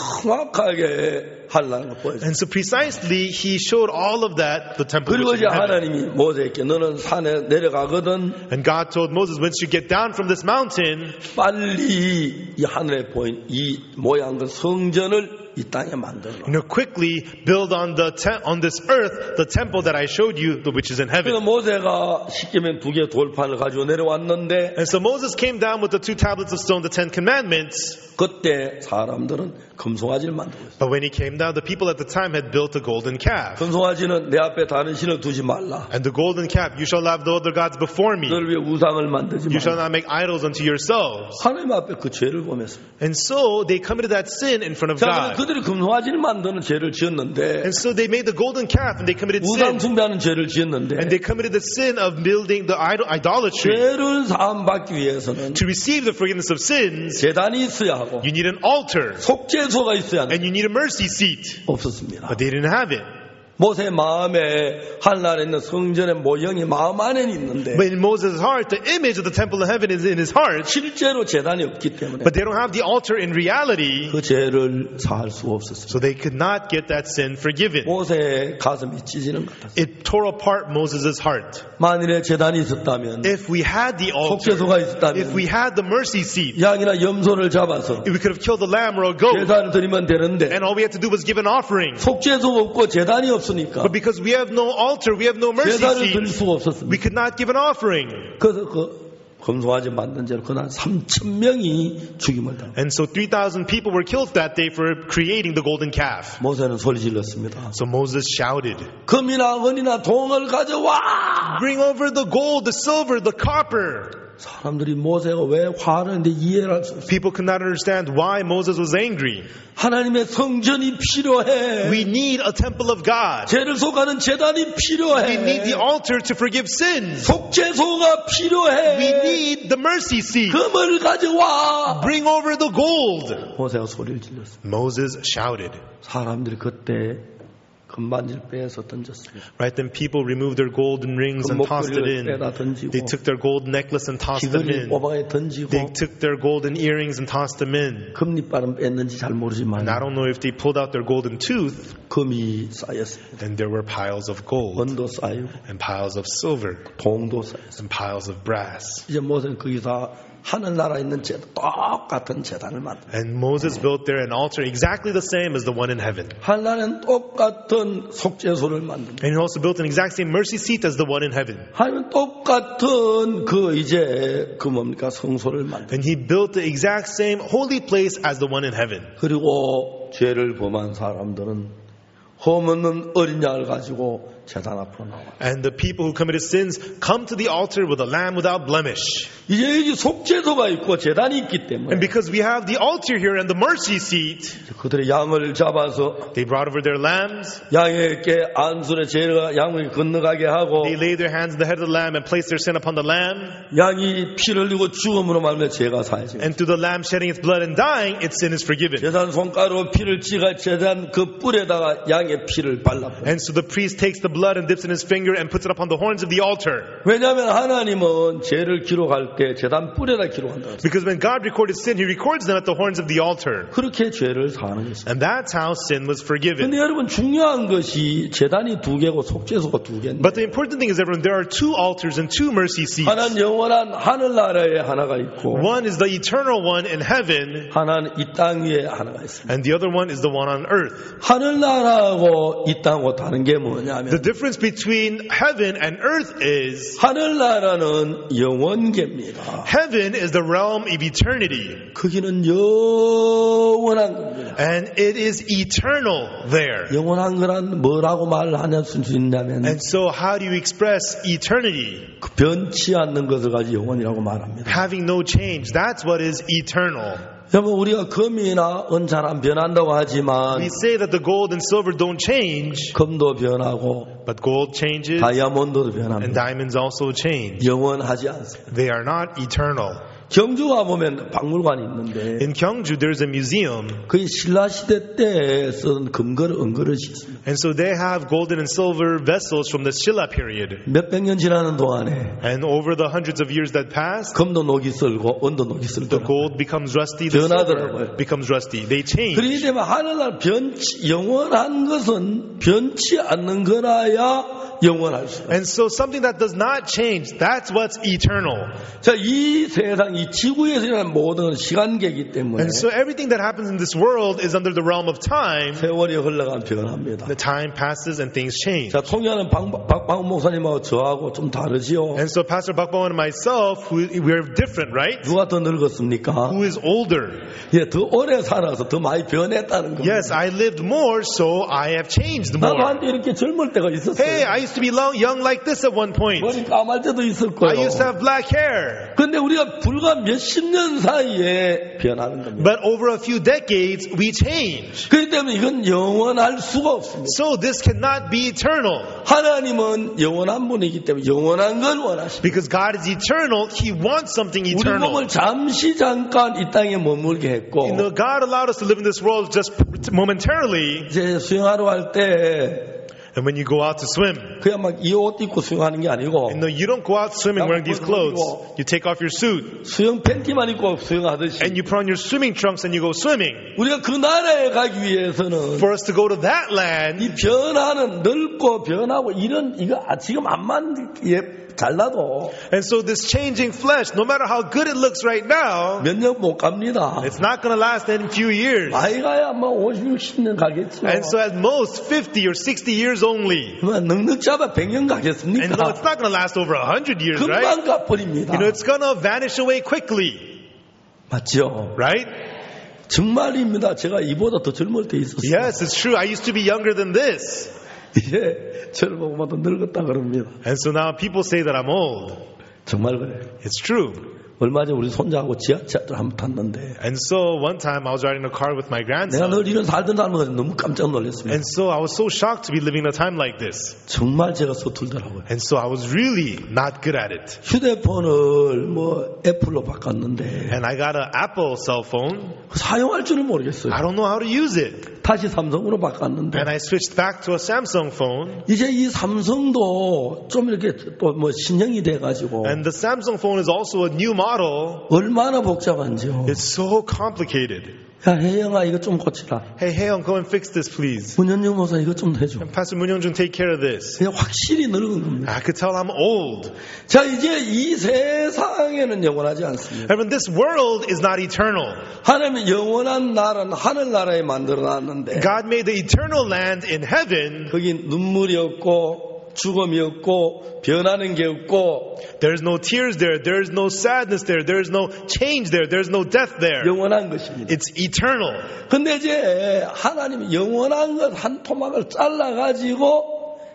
정확하게 하려는 거 보여줘. And so precisely, he showed all of that, the temple 그리고 which is 이제 in heaven. 하나님이 모세에게 너는 산에 내려가거든 And God told Moses, once you get down from this mountain, 빨리 이 하늘에 보인 이 모양 그 성전을 이 땅에 만들어. quickly build on on this earth the temple that I showed you, which is in 그래서 heaven. 모세가 십계명 2개 돌판을 가지고 내려왔는데 And so Moses came down with the 2 tablets of stone, the 10 commandments. 그때 사람들은 금송아지를 만들고 있어요. But when he came down, the people at the time had built a golden calf. 금송아지는 내 앞에 다른 신을 두지 말라. And the golden calf, you shall have no other gods before me. 너를 위해 우상을 만들지 You shall 말라. not make idols unto yourselves. 하나님 앞에 그 죄를 범했습니다. And so they committed that sin in front of 자, God. 그들이 금송아지를 만드는 죄를 지었는데 And so they made the golden calf and they committed 우상 sin. 숭배하는 죄를 지었는데 And they committed the sin of building the idolatry. 죄를 사함받기 위해서는 To receive the forgiveness of sins, 제단이 있어야 하고 you need an altar 속죄소가 있어야 하는데 and you need a mercy seat. 없었습니다. But they didn't have it. 모세 마음에 하늘나라에 있는 성전의 모형이 마음 안에 있는데 But in Moses' heart, the image of the temple of heaven is in his heart. 실제로 제단이 없기 때문에 But they don't have the altar in reality. 그 죄를 사할 수가 없었습니다. So they could not get that sin forgiven. 모세의 가슴이 찢어지는 것 같았어요. It tore apart Moses' heart. 만일에 제단이 있었다면 If we had the altar, 속죄소가 if we 있었다면 had the mercy seat, 양이나 염소를 잡아서 if we could have killed a lamb or a goat, 제단을 드리면 되는데 and all we had to do was give an offering. 속죄소가 없고 제단이 없으니까 But because we have no altar, we have no mercy 제단을 드릴 seat, 수가 we 없었습니다. could not give an offering. 그래서 그 금송아지 만든 죄로 그날 3,000명이 죽임을 당했습니다. And so 3,000 people were killed that day for creating the golden calf. 모세는 소리 질렀습니다. So Moses shouted, 금이나 은이나 동을 가져와! bring over the gold, the silver, the copper. 사람들이 모세가 왜 화내는데 이해를 할 수 없어요. People could not understand why Moses was angry. 하나님의 성전이 필요해. We need a temple of God. 죄를 속하는 제단이 We need 필요해. the altar to forgive sins. 속죄소가 필요해. We need the mercy seat. 금을 가져와. Bring over the gold. 모세가 소리를 질렀습니다. Moses shouted. 사람들이 그때 금반지를 빼서 던졌습니다. Right then people removed their golden rings and tossed it in. 빼다 던지고 They took their gold necklace and tossed them 귀걸이 in. 오방에 던지고 They took their golden earrings and tossed them in. 금리빨은 뺐는지 잘 모르지만 And I don't know if they pulled out their golden tooth. 금이 쌓였습니다. And there were piles of gold 은도 쌓이고 and piles of silver 동도 쌓였습니다. and piles of brass. 이제 모세는 거기서 하늘나라에 있는 똑같은 제단을 만듭니다. And Moses built there an altar exactly the same as the one in heaven. 하늘나라는 똑같은 속죄소를 만듭니다. And he also built an exact same mercy seat as the one in heaven. 하나님은 똑같은 뭡니까 성소를 만듭니다. And he built the exact same holy place as the one in heaven. 그리고 죄를 범한 사람들은 흠없는 어린 양을 가지고 제단 앞으로 나와요. And the people who committed sins come to the altar with a lamb without blemish. 이제 여기 속죄소가 있고 제단이 있기 때문에 And because we have the altar here and the mercy seat, 그들의 양을 잡아서 they brought over their lambs. 양에게 안술에 죄가 양을 건너가게 하고 They laid their hands on the head of the lamb and placed their sin upon the lamb. 양이 피를 흘리고 죽음으로 말미암아 죄가 사해집니다. And through the lamb shedding its blood and dying, its sin is forgiven. 제단 손가락으로 피를 찍어 제단 그 뿔에다가 양의 피를 발라버려요. And so the priest takes the blood and dips in his finger and puts it upon the horns of the altar. 왜냐하면 하나님은 죄를 기록할 때 제단 뿔에다 기록한다. Because when God recorded sin, He records them at the horns of the altar. 그렇게 죄를 사하는 것입니다. And that's how sin was forgiven. 근데 여러분 중요한 것이 제단이 두 개고 속죄소가 두 개인데 But the important thing is, everyone, there are two altars and two mercy seats. 하나는 영원한 하늘나라에 하나가 있고 One is the eternal one in heaven, 하나는 이 땅 위에 하나가 있습니다. and the other one is the one on earth. 하늘나라하고 이 땅하고 다른 게 The 뭐냐면 difference between heaven and earth is 하늘나라는 영원계입니다. heaven is the realm of eternity, 거기는 영원한 겁니다. and it is eternal there. 영원한 거란 뭐라고 말할 수 있냐면 And so how do you express eternity? 그 변치 않는 것을 가지고 영원이라고 말합니다. Having no change. That's what is eternal. 여러분 우리가 금이나 은 잘 안 변한다고 하지만 We say that the gold and silver don't change, 금도 변하고 but gold changes 다이아몬드도 and 변합니다. diamonds also change. 영원하지 않습니다. They are not eternal. 경주 가보면 박물관이 있는데 In Gyeongju, there's a museum, 거기 신라시대 때 쓴 금그릇, 은그릇이 있습니다. and so they have golden and silver vessels from the Shilla period. 몇백 년 지나는 동안에 And over the hundreds of years that passed, 금도 녹이 슬고 은도 녹이 the 슬더라고요. gold becomes rusty, the silver becomes rusty. They change. 그렇기 때문에 하늘날 영원한 것은 변치 않는 거라야 영원할 수 있어요. And so something that does not change, that's what's eternal. 자, 이 세상, 이 지구에서 일어나는 모든 건 시간계이기 때문에 And so everything that happens in this world is under the realm of time. 세월이 흘러가면 변합니다. The time passes and things change. 자, 통일하는 박광 목사님하고 저하고 좀 다르지요. And so Pastor Bakbawan and myself, we're different, right? 누가 더 늙었습니까? Who is older? 예, 더 오래 살아서 더 많이 변했다는 겁니다. Yes, I lived more, so I have changed 나도 more. 한때 이렇게 젊을 때가 있었어요. Hey, I used to be young like this at one point. 머리 까말 때도 있을 I 거예요. used to have black hair. 근데 우리가 불과 몇십 년 사이에 변하는 겁니다. But over a few decades, we change. 그렇기 때문에 이건 영원할 수가 없습니다. So this cannot be eternal. 하나님은 영원한 분이기 때문에 영원한 걸 원하십니다. Because God is eternal, He wants something 우리 eternal. 몸을 잠시 잠깐 이 땅에 머물게 했고 God allowed us to live in this world just momentarily. 이제 수영하러 갈 때 And when you go out to swim, 그냥 막 이 옷 입고 수영하는 게 아니고 and no, you don't go out swimming wearing these clothes. You take off your suit 수영 팬티만 입고 수영하듯이 and you put on your swimming trunks and you go swimming. 우리가 그 나라에 가기 위해서는 For us to go to that land, 이 변화는 넓고 변하고 이거 지금 암만 잘나도 and so this changing flesh, no matter how good it looks right now, 몇 년 못 갑니다. it's not going to last in a few years. 많이 가야 뭐 50, 60년 가겠죠. And so at most 50 or 60 years only. 넉넉 잡아 100년 And 가겠습니까? it's not going to last over 100 years, right? 금방 가버립니다. It's going to vanish away quickly, 맞죠? right? 정말입니다. 제가 이보다 더 젊을 때 있었어요. Yes, it's true. I used to be younger than this. 이제 저를 보고마다 늙었다 그럽니다. And so now people say that I'm old. 정말 그래요. It's true. 얼마 전에 우리 손자하고 지하철을 한번 탔는데 And so one time I was riding a car with my 내가 grandson. 늘 이런 살던 사람을 가지고 너무 깜짝 놀랐습니다. And so I was so shocked to be living in a time like this. 정말 제가 서툴더라고요. And so I was really not good at it. 휴대폰을 애플로 바꿨는데 And I got an Apple cell phone. 사용할 줄을 모르겠어요. I don't know how to use it. 다시 삼성으로 바꿨는데 And I switched back to a Samsung phone. 이제 이 삼성도 좀 이렇게 또 신형이 돼가지고 And the Samsung phone is also a new model. 얼마나 복잡한지요. It's so complicated. 야 혜영아 이거 좀 고치라. Hey, go and fix this, please. 문현영 목사 이거 좀 해줘. And Pastor Munyoung-jun, take care of this. 그냥 확실히 늙은 겁니다. I could tell I'm old. 자 이제 이 세상에는 영원하지 않습니다. Heaven, this world is not eternal. 하나님은 영원한 나라는 하늘나라에 만들어놨는데 God made the eternal land in heaven. 거기 눈물이 없고 죽음이 없고 변하는 게 없고 There's no tears there. There's no sadness there. There's no change there. There's no death there. 영원한 것입니다. It's eternal. 근데 이제 하나님이 영원한 것 한 토막을 잘라가지고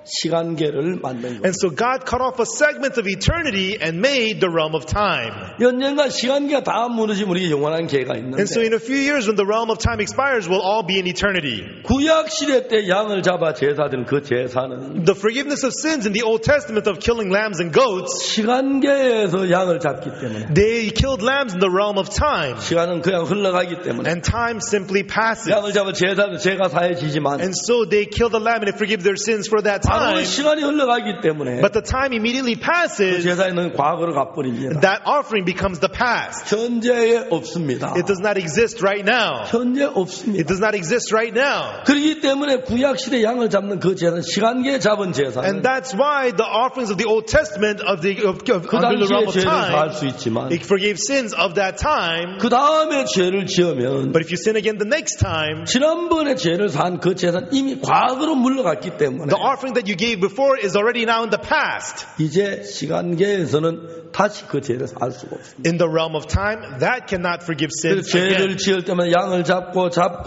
시간계를 만든 거예요. And so God cut off a segment of eternity and made the realm of time. 연년간 시간계가 다 무너지면 우리가 영원한 계가 있는데 And so in a few years when the realm of time expires, we'll all be in eternity. 구약 시대 때 양을 잡아 제사드린 그 제사는 The forgiveness of sins in the Old Testament of killing lambs and goats, 시간계에서 양을 잡기 때문에 they killed lambs in the realm of time. 시간은 그냥 흘러가기 때문에 And time simply passes. 양을 잡아 제사는 죄가 사해지지만 And so they kill the lamb and they forgive their sins for that 바로 time. 시간이 흘러가기 때문에 But the time immediately 그 passes, 제사에는 과거로 가버립니다. that offering becomes the past. 현재에 없습니다. It does not exist right now. 현재 It 없습니다. does not exist right now. 그렇기 때문에 구약시대 양을 잡는 그 제사는 시간계에 잡은 제사는 And that's why the offerings of the Old Testament of 그 under the 당시에 realm of 죄를 사할 time, 수 있지만 it forgave sins of that time. 그 다음에 죄를 지으면 But if you sin again the next time, 지난번에 죄를 산 그 제사는 이미 과거로 물러갔기 때문에 the offering that you gave before is already now in the past. 이제 시간계에서는 다시 그 죄를 살 수가 없습니다. In the realm of time, that cannot forgive 그래서 sins 죄를 again. 지을 때마다 양을 잡고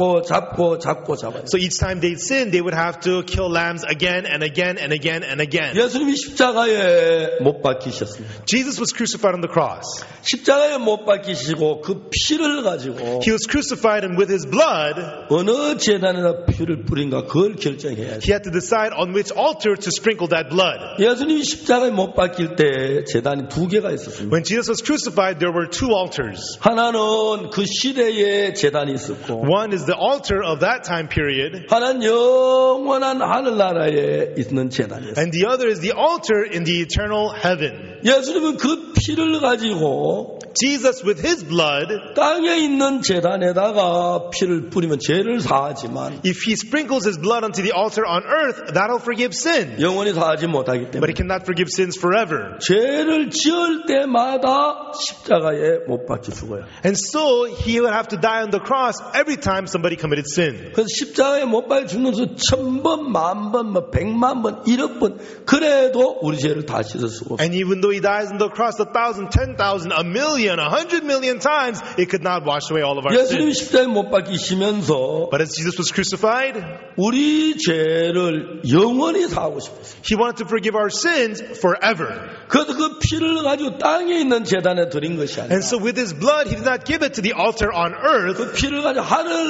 잡아요. So each time they'd sin, they would have to kill lambs again and again and again and again. 예수님이 십자가에 못 박히셨습니다. Jesus was crucified on the cross. 십자가에 못 박히시고 그 피를 가지고 He was crucified, and with his blood, 어느 제단에다 피를 뿌린가 그걸 결정해야죠. he had to decide on which altar to sprinkle that blood. 예수님이 십자가에 못 박힐 때 제단이 두 개가 있었습니다. When Jesus was crucified, there were two altars. 하나는 그 시대에 제단이 있었고 One is the altar of that time period, 하나는 영원한 하늘나라에 있는 제단이었어요. and the other is the altar in the eternal heaven. 예수님은 그 피를 가지고 Jesus, with his blood, 땅에 있는 제단에다가 피를 뿌리면 죄를 사하지만 if he sprinkles his blood onto the altar on earth, that'll forgive sin. 영원히 사하지 못하기 But 때문에 it cannot forgive sins forever. 죄를 지을 때마다 십자가에 못 박혀 죽어요. And so he would have to die on the cross every time somebody committed sin. 그래서 십자가에 못 박혀 죽는 수 1000번, 10,000번, 1,000,000번, 1억번 그래도 우리 죄를 다 씻을 수가 없어요. And even though he dies on the cross 1,000, 10,000, 1,000,000, 100 million times, it could not wash away all of our 예수님이 sins. 십자가에 못 박히시면서 But as Jesus was crucified, 우리 죄를 영원히 사하고 싶었어요. he wanted to forgive our sins forever. 그래서 그 피를 가지고 땅에 있는 제단에 드린 것이 아니라 And so with his blood, he did not give it to the altar on earth, 그 피를 가지고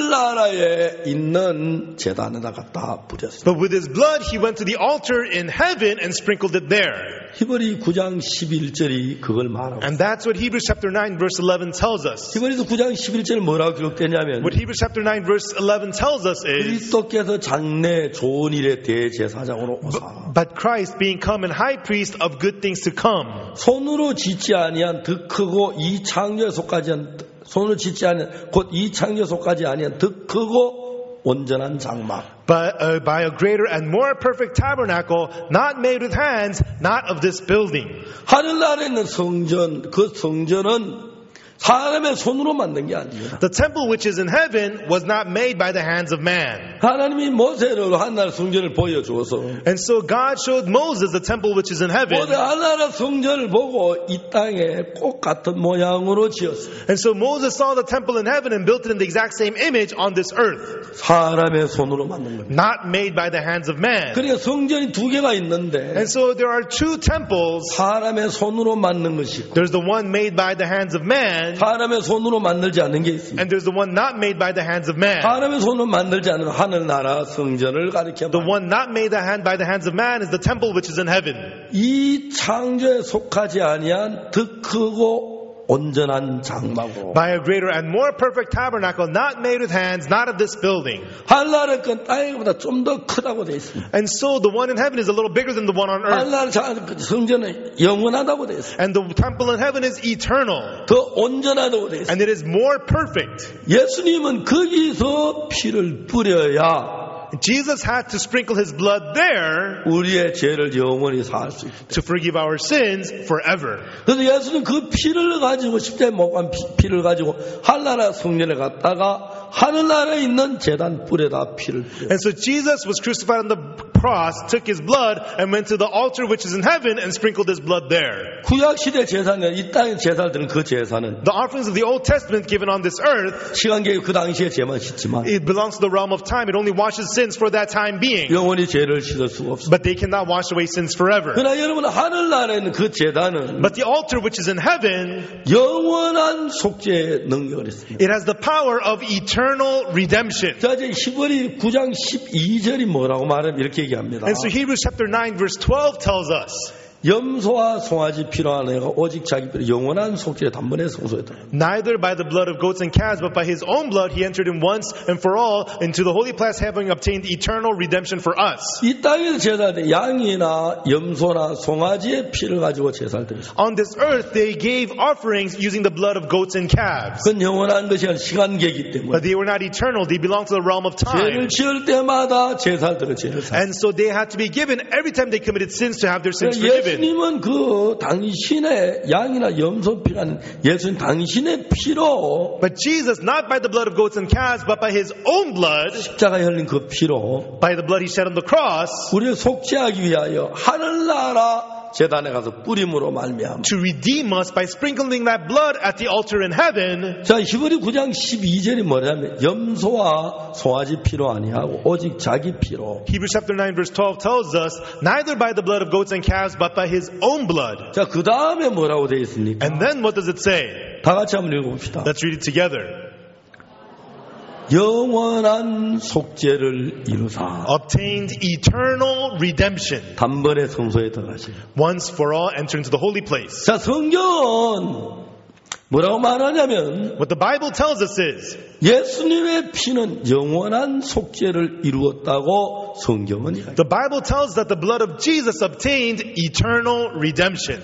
하늘나라에 있는 제단에다 갖다 뿌렸어요. but with his blood, he went to the altar in heaven and sprinkled it there. 히브리 9장 11절이 그걸 말하고 And that's what Hebrews chapter 9 verse 11 tells us. 히브리서 9장 11절에 뭐라고 기록되냐면 What Hebrews chapter 9 verse 11 tells us is, 그리스도께서 장래 좋은 일의 대제사장으로 오사 but Christ being come and high priest of good things to come, 손으로 짓지 아니한 더 크고 이 창조에 속하지 않은 손으로 짓지 아니한 곧 이 창조에 속하지 아니한 더 크고 온전한 장막 but by a greater and more perfect tabernacle, not made with hands, not of this building. 하늘나라에 있는 성전 그 성전은 사람의 손으로 만든 게 아니에요. The temple which is in heaven was not made by the hands of man. 하나님이 모세로 하나님 성전을 보여주어서 And so God showed Moses the temple which is in heaven. 모세 하나님 성전을 보고 이 땅에 꼭 같은 모양으로 지었어요. And so Moses saw the temple in heaven and built it in the exact same image on this earth. 사람의 손으로 만든 겁니다. Not made by the hands of man. 그러니까 성전이 두 개가 있는데 And so there are two temples. 사람의 손으로 만든 것이 있고 There's the one made by the hands of man. 사람의 손으로 만들지 않은 게 있습니다. And there's the one not made by the hands of man. 사람의 손으로 만들지 않은 하늘나라 성전을 가리켜 The one not made by the hands of man is the temple which is in heaven. 이 창조에 속하지 아니한 더 크고 온전한 장막으로 By a greater and more perfect tabernacle, not made with hands, not of this building. 하늘나라 건 땅보다 좀 더 크다고 되어 있습니다. And so the one in heaven is a little bigger than the one on earth. 하늘나라 성전은 영원하다고 되어 있습니다. And the temple in heaven is eternal. 더 온전하다고 되어 있습니다. And it is more perfect. 예수님은 거기서 피를 뿌려야 Jesus had to sprinkle his blood there 우리의 죄를 영원히 사할 수 있다. to forgive our sins forever. 그래서 예수는 그 피를 가지고 십자가에 못 간 피를 가지고 하늘나라 성전에 갔다가 하늘나라에 있는 제단 뿔에다 피를 뿌려. And so Jesus was crucified on the cross, took his blood, and went to the altar which is in heaven and sprinkled his blood there. 구약 시대 제사는 이 땅의 제사들은 그 제사는 The offerings of the Old Testament given on this earth, 시간계에 그 당시에 죄만 씻지만 it belongs to the realm of time. It only washes sins for that time being. 영원히 죄를 씻을 수가 없어. But they cannot wash away sins forever. 그러나 여러분 하늘나라에 있는 그 제단은 But the altar which is in heaven, 영원한 속죄의 능력을 있습니다. it has the power of eternal redemption. 자 이제 히브리 9장 12절이 뭐라고 말하면 이렇게 얘기합니다. And so Hebrews chapter 9 verse 12 tells us, 염소와 송아지 피로 하나가 오직 자기 피로 영원한 속죄에 단번에 성소했다. neither by the blood of goats and calves, but by his own blood he entered in once and for all into the holy place, having obtained eternal redemption for us. 이 땅에서 제사할 양이나 염소나 송아지의 피를 가지고 제사를 드렸어요. On this earth they gave offerings using the blood of goats and calves. 그건 영원한 것이 아니라 시간계이기 때문에 But they were not eternal, they belonged to the realm of 죄를 time. 지을 때마다 제사를 드려 죄를 사. And so they had to be given every time they committed sins to have their sins forgiven. 예수님은 그 당신의 양이나 염소 피라는 예수님 당신의 피로 But Jesus, not by the blood of goats and calves, but by his own blood, 십자가에 흘린 그 피로 by the blood he shed on the cross, 우리를 속죄하기 위하여 하늘나라 제단에 가서 뿌림으로 말미암아. to redeem us by sprinkling that blood at the altar in heaven. 자, 히브리 9장 12절이 뭐냐면 염소와 송아지 피로 아니하고 오직 자기 피로. Hebrews chapter 9 verse 12 tells us, neither by the blood of goats and calves, but by his own blood. 자, 그 다음에 뭐라고 되어 있습니까? And then what does it say? 다 같이 한번 읽어봅시다. Let's read it together. 영원한 속죄를 이루사 Obtained eternal redemption. 단번에 성소에 들어가시. Once for all enter into the holy place. 자, 성경은 뭐라고 말하냐면 What the Bible tells us is, 예수님의 피는 영원한 속죄를 이루었다고 성경은 이야기합니다. the Bible tells that the blood of Jesus obtained eternal redemption.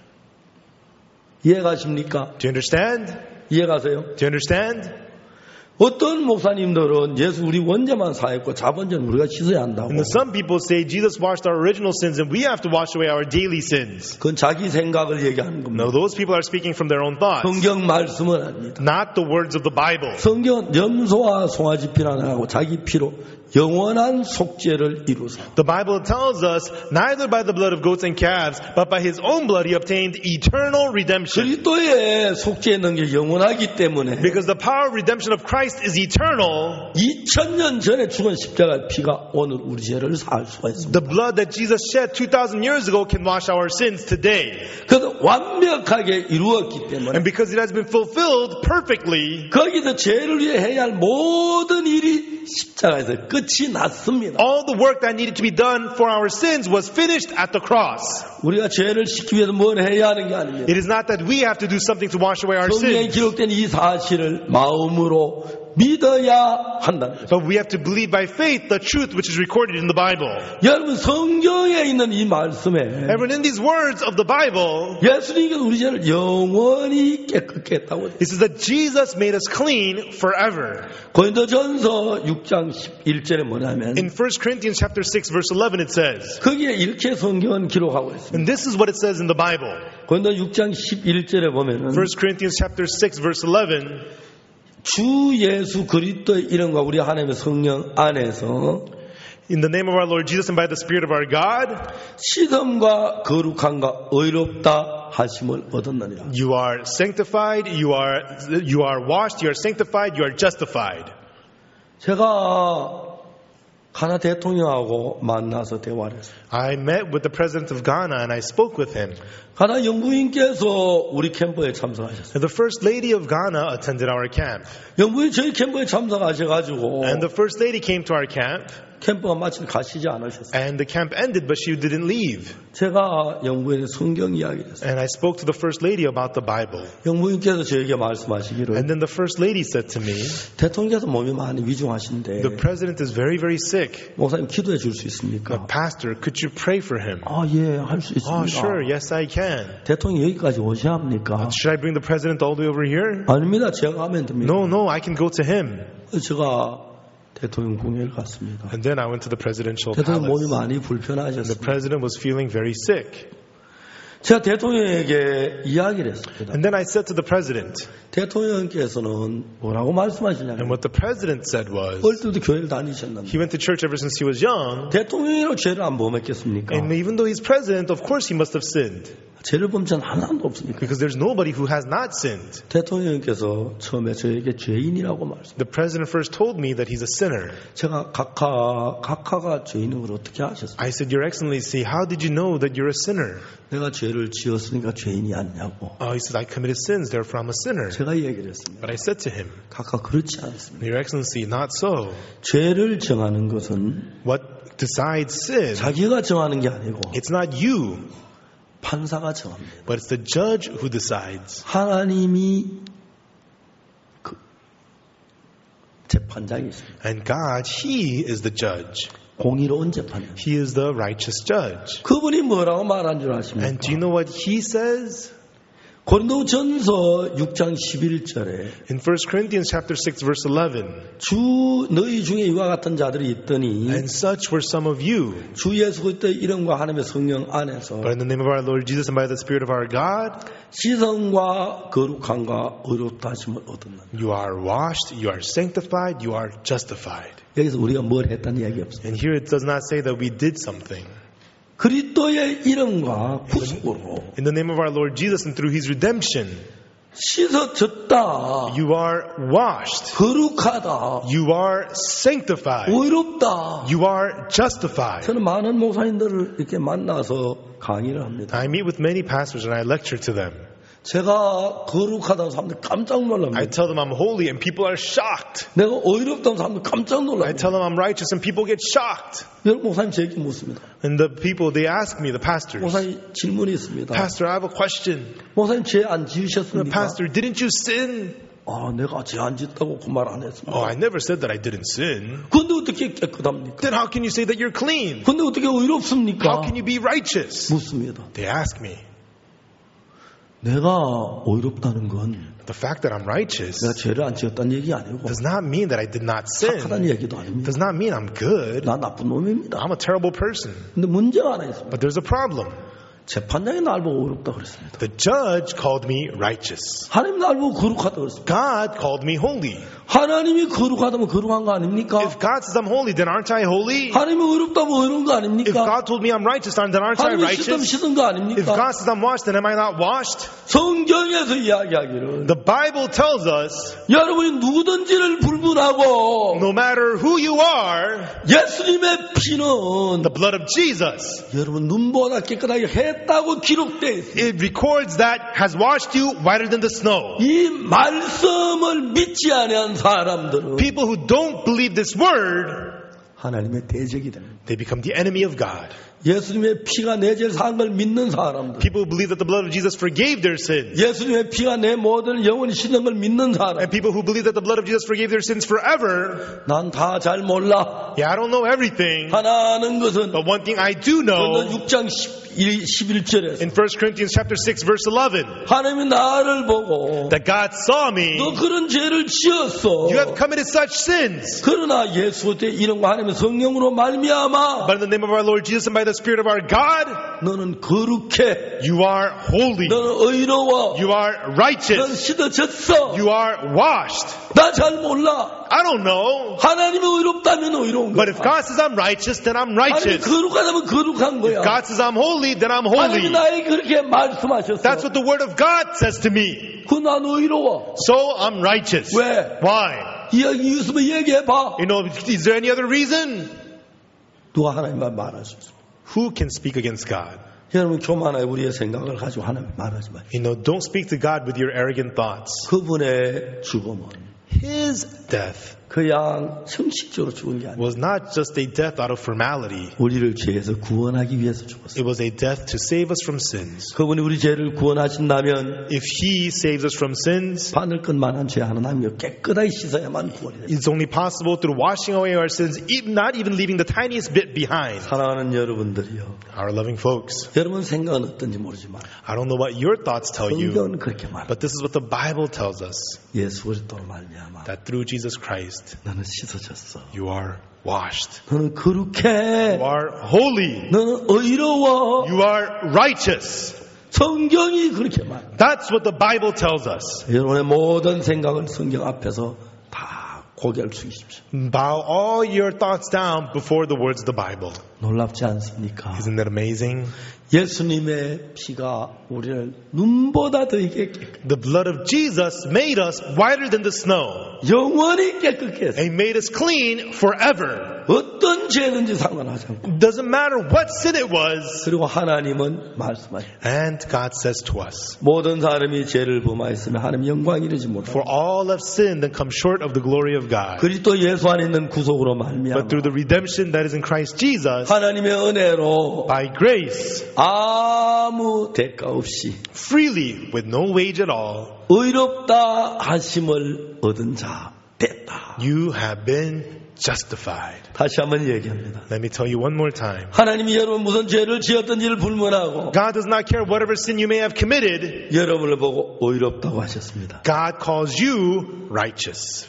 이해가십니까? Do you understand? 이해가세요? Do you understand? 어떤 목사님들은 예수 우리 원죄만 사했고 자번제는 우리가 씻어야 한다고. And some people say Jesus washed our original sins and we have to wash away our daily sins. 그건 자기 생각을 얘기하는 겁니다. No, those people are speaking from their own thoughts, 성경 말씀은 아닙니다. not the words of the Bible. 성경은 염소와 송아지 피라 하고 자기 피로 영원한 속죄를 이루사. The Bible tells us, neither by the blood of goats and calves, but by his own blood he obtained eternal redemption. 그리스도의 속죄의 능력이 영원하기 때문에 Because the power of redemption of Christ is eternal. 2000년 전에 죽은 십자가의 피가 오늘 우리 죄를 사할 수가 있습니다. The blood that Jesus shed 2,000 years ago can wash our sins today. 그래서 완벽하게 이루었기 때문에 And because it has been fulfilled perfectly, 거기서 죄를 위해 해야 할 모든 일이 십자가에서 끝이 났습니다. all the work that needed to be done for our sins was finished at the cross. 우리가 죄를 씻기 위해서 뭘 해야 하는 게 아닙니다. It is not that we have to do something to wash away our 성경에 sins. 기록된 이 사실을 마음으로 믿어야 한다는 거죠. But we have to believe by faith the truth which is recorded in the Bible. 여러분 성경에 있는 이 말씀에 Everyone, in these words of the Bible, 예수님께서 우리 죄를 영원히 깨끗게 했다고. it says that Jesus made us clean forever. 고린도전서 6장 11절에 뭐냐면 In 1 Corinthians chapter 6 verse 11 it says, 거기에 이렇게 성경은 기록하고 있습니다. and this is what it says in the Bible. 고린도 6장 11절에 보면은 1 Corinthians chapter 6 verse 11, 주 예수 그리스도의 이름과 우리 하나님의 성령 안에서 in the name of our Lord Jesus and by the Spirit of our God, 시험과 거룩함과 의롭다 하심을 얻었느니라. you are sanctified, you are washed, you are sanctified, you are justified. 제가 가나 대통령하고 만나서 대화를 했어요. I met with the president of Ghana and I spoke with him. 가나 영부인께서 우리 캠프에 참석하셨어요. And the first lady of Ghana attended our camp. 영부인 저희 캠프에 참석하셔가지고 And the first lady came to our camp. 캠프가 마침 가시지 않으셨어요. And the camp ended, but she didn't leave. 제가 영부인의 성경 이야기를 했어요. And I spoke to the first lady about the Bible. 영부인께서 저에게 말씀하시기를 And then the first lady said to me, 대통령께서 몸이 많이 위중하신데 the president is very, very sick. 목사님 기도해 줄 수 But 있습니까? pastor, could you pray for him? 아, 예, 할 수 있습니다. Oh, sure, yes, I can. 대통령 여기까지 오셔야 합니까? Should I bring the president all the way over here? 아닙니다. 제가 가면 됩니다. No, I can go to him. 제가 대통령 궁궐 갔습니다. And then I went to the presidential 대통령 몸이 palace. 많이 The 불편하셨습니다. president was feeling very sick. 제가 대통령에게 이야기를 했습니다. And then I said to the president, 대통령께서는 뭐라고 and 말씀하시냐면 what the president said was, 어릴 때부터 교회를 다니셨는데 he went to church ever since he was young, 대통령이라고 죄를 안 범했겠습니까? and even though he's president, of course he must have sinned, 죄를 범전 하나도 없습니까? because there's nobody who has not sinned. 대통령께서 처음에 저에게 죄인이라고 말씀. The president first told me that he's a sinner. 제가 각하가 죄인인 걸 어떻게 아셨어요? I said, Your Excellency, how did you know that you're a sinner? 내가 죄를 지었으니까 죄인이 아니냐고. He said, I committed sins, therefore I'm a sinner. 제가 얘기를 했습니다. But I said to him, 각하 그렇지 않습니다. Your Excellency, not so. 죄를 정하는 것은 What decides sin? 자기가 정하는 게 아니고 It's not you, 판사가 정합니다. but it's the judge who decides. 하나님이 재판장이십니다. And God, He is the judge. 공의로운 재판장. He is the righteous judge. 그분이 뭐라고 말한 줄 And 아십니까? do you know what He says? 고린도전서 6장 11절에 In 1 Corinthians chapter 6 verse 11, 주 너희 중에 이와 같은 자들이 있더니 and such were some of you, 주 예수 그리스도의 이름과 하나님의 성령 안에서 but in the name of our Lord Jesus and by the Spirit of our God, 시선과 거룩함과 의롭다 하심을 얻었느니라. you are washed, you are sanctified, you are justified. 여기서 우리가 뭘 했다는 이야기 없어요. And here it does not say that we did something. 그리스도의 이름과 구속으로 In the name of our Lord Jesus and through His redemption, 씻어졌다, you are washed, 거룩하다, you are sanctified, 의롭다. you are justified. 저는 많은 목사님들을 이렇게 만나서 강의를 합니다. I meet with many pastors and I lecture to them. 제가 거룩하다고 사람들 깜짝 I 놀랍니다. tell them I'm holy and people are shocked. 내가 의롭다고 사람들 깜짝 I 놀랍니다. tell them I'm righteous and people get shocked. 여러분 목사님 제게 묻습니다. And the people, they ask me, the pastors, 목사님 질문이 있습니다. Pastor, I have a question. 목사님 죄 안 The 지으셨습니까? pastor, didn't you sin? 아, 내가 죄 안 짓다고 그 말 안 했습니다. Oh, I never said that I didn't sin. 근데 어떻게 깨끗합니까? Then how can you say that you're clean? 근데 어떻게 How 의롭습니까? can you be righteous? 묻습니다. They ask me. 내가 의롭다는 건 The fact that I'm righteous 내가 죄를 안 지었다는 얘기 아니고 does not mean that I did not 착하다는 sin. 얘기도 아닙니다. Does not mean I'm good. 나 나쁜 놈입니다. I'm a terrible person. 근데 문제가 하나 있습니다. But there's a problem. 재판장이 날 보고 의롭다고 그랬습니다. The judge called me righteous. 하나님 날 보고 거룩하다고 그랬습니다. God called me holy. 하나님이 거룩하다면 거룩한 거 아닙니까? If God says I'm holy, then aren't I holy? 하나님이 의롭다면 의로운 거 If 아닙니까? God told me I'm righteous, then aren't I 하나님이 씻으면 righteous? 씻은 거 If 아닙니까? God says I'm washed, then am I not washed? 성경에서 이야기하기를 The Bible tells us, 여러분이 누구든지를 불문하고 no matter who you are, 예수님의 피는 the blood of Jesus, 여러분 눈보다 깨끗하게 했다고 기록되어 있습니다. it records that has washed you whiter than the snow. 이 말씀을 믿지 않은 사람들은 People who don't believe this word, 하나님의 대적이 됩니다. they become the enemy of God. 예수님의 피가 내 죄를 사한 걸 믿는 사람들. People who believe that the blood of Jesus forgave their sins. 예수님의 피가 내 모든 영혼이 씻는 걸 믿는 사람. And people who believe that the blood of Jesus forgave their sins forever. 난 다 잘 몰라. Yeah, I don't know everything. 하나 아는 것은 But one thing I do know, 6장 11절에서 in 1 Corinthians chapter 6 verse 11, 하나님이 나를 보고 that God saw me. 너 그런 죄를 지었어. You have committed such sins. 그러나 예수 때 이름과 하나님의 성령으로 말미암아 But in the name of our Lord Jesus and by the Spirit of our God, 너는 거룩해. you are holy. 너는 의로워. You are 넌 righteous. 씻어졌어. You are washed. 나 잘 몰라. I don't know. 하나님이 의롭다면 의로운 But 거야. if God says I'm righteous, then I'm 하나님이 righteous. 거룩하다면 거룩한 거야. God says I'm holy, then I'm 하나님이 holy. 나에게 그렇게 말씀하셨어. That's what the Word of God says to me. 그 난 의로워. So I'm righteous. 왜? Why? 이야기 있으면 얘기해봐. You know, is there any other reason? 누가 하나님만 말할 수 있어? Who can speak against God? 여러분 교만하게 우리의 생각을 가지고 하나님 말하지 마십시오. You know, don't speak to God with your arrogant thoughts. 그분의 죽음은 His death 그냥 형식적으로 죽은 게 아니에요. was not just a death out of formality. 우리를 죄에서 구원하기 위해서 죽었어요. It was a death to save us from sins. 그분이 우리 죄를 구원하신다면 If He saves us from sins, 바늘 것만한 죄 하나님이 깨끗하게 씻어야만 구원이 됩니다. it's only possible through washing away our sins, not even leaving the tiniest bit behind. 사랑하는 여러분들이요. Our loving folks, 여러분 생각은 어떤지 모르지만 I don't know what your thoughts tell you, 성경은 그렇게 말합니다. but this is what the Bible tells us, 예수 그리스도로 말미암아 that through Jesus Christ, 너는 씻어졌어. you are washed. 너는 거룩해. You are holy. 너는 의로워. You are righteous. 성경이 그렇게 말합니다. That's what the Bible tells us. 여러분의 모든 생각을 성경 앞에서 다 고개를 숙이십시오. Bow all your thoughts down before the words of the Bible. 놀랍지 않습니까? Isn't that amazing? 예수님의 피가 우리를 눈보다 더 깨끗해. The blood of Jesus made us whiter than the snow. 영원히 깨끗게 했어요. And made us clean forever. 어떤 죄든지 상관하지 않고. Doesn't matter what sin it was. 그리고 하나님은 말씀하셔요. And God says to us, 모든 사람이 죄를 범하였으면 하나님 영광 이르지 for 못하고 all have sinned and come short of the glory of God. 그리스도 예수 안에 있는 구속으로 But 말미암아 through the redemption that is in Christ Jesus, 하나님의 은혜로 by grace, 아무 대가 없이 freely, with no wage at all, 의롭다 하심을 얻은 자 됐다. you have been justified. 다시 한번 얘기합니다. Let me tell you one more time. 하나님이 여러분 무슨 죄를 지었든지를 불문하고 God does not care whatever sin you may have committed. 여러분을 보고 의롭다고 하셨습니다. God calls you righteous.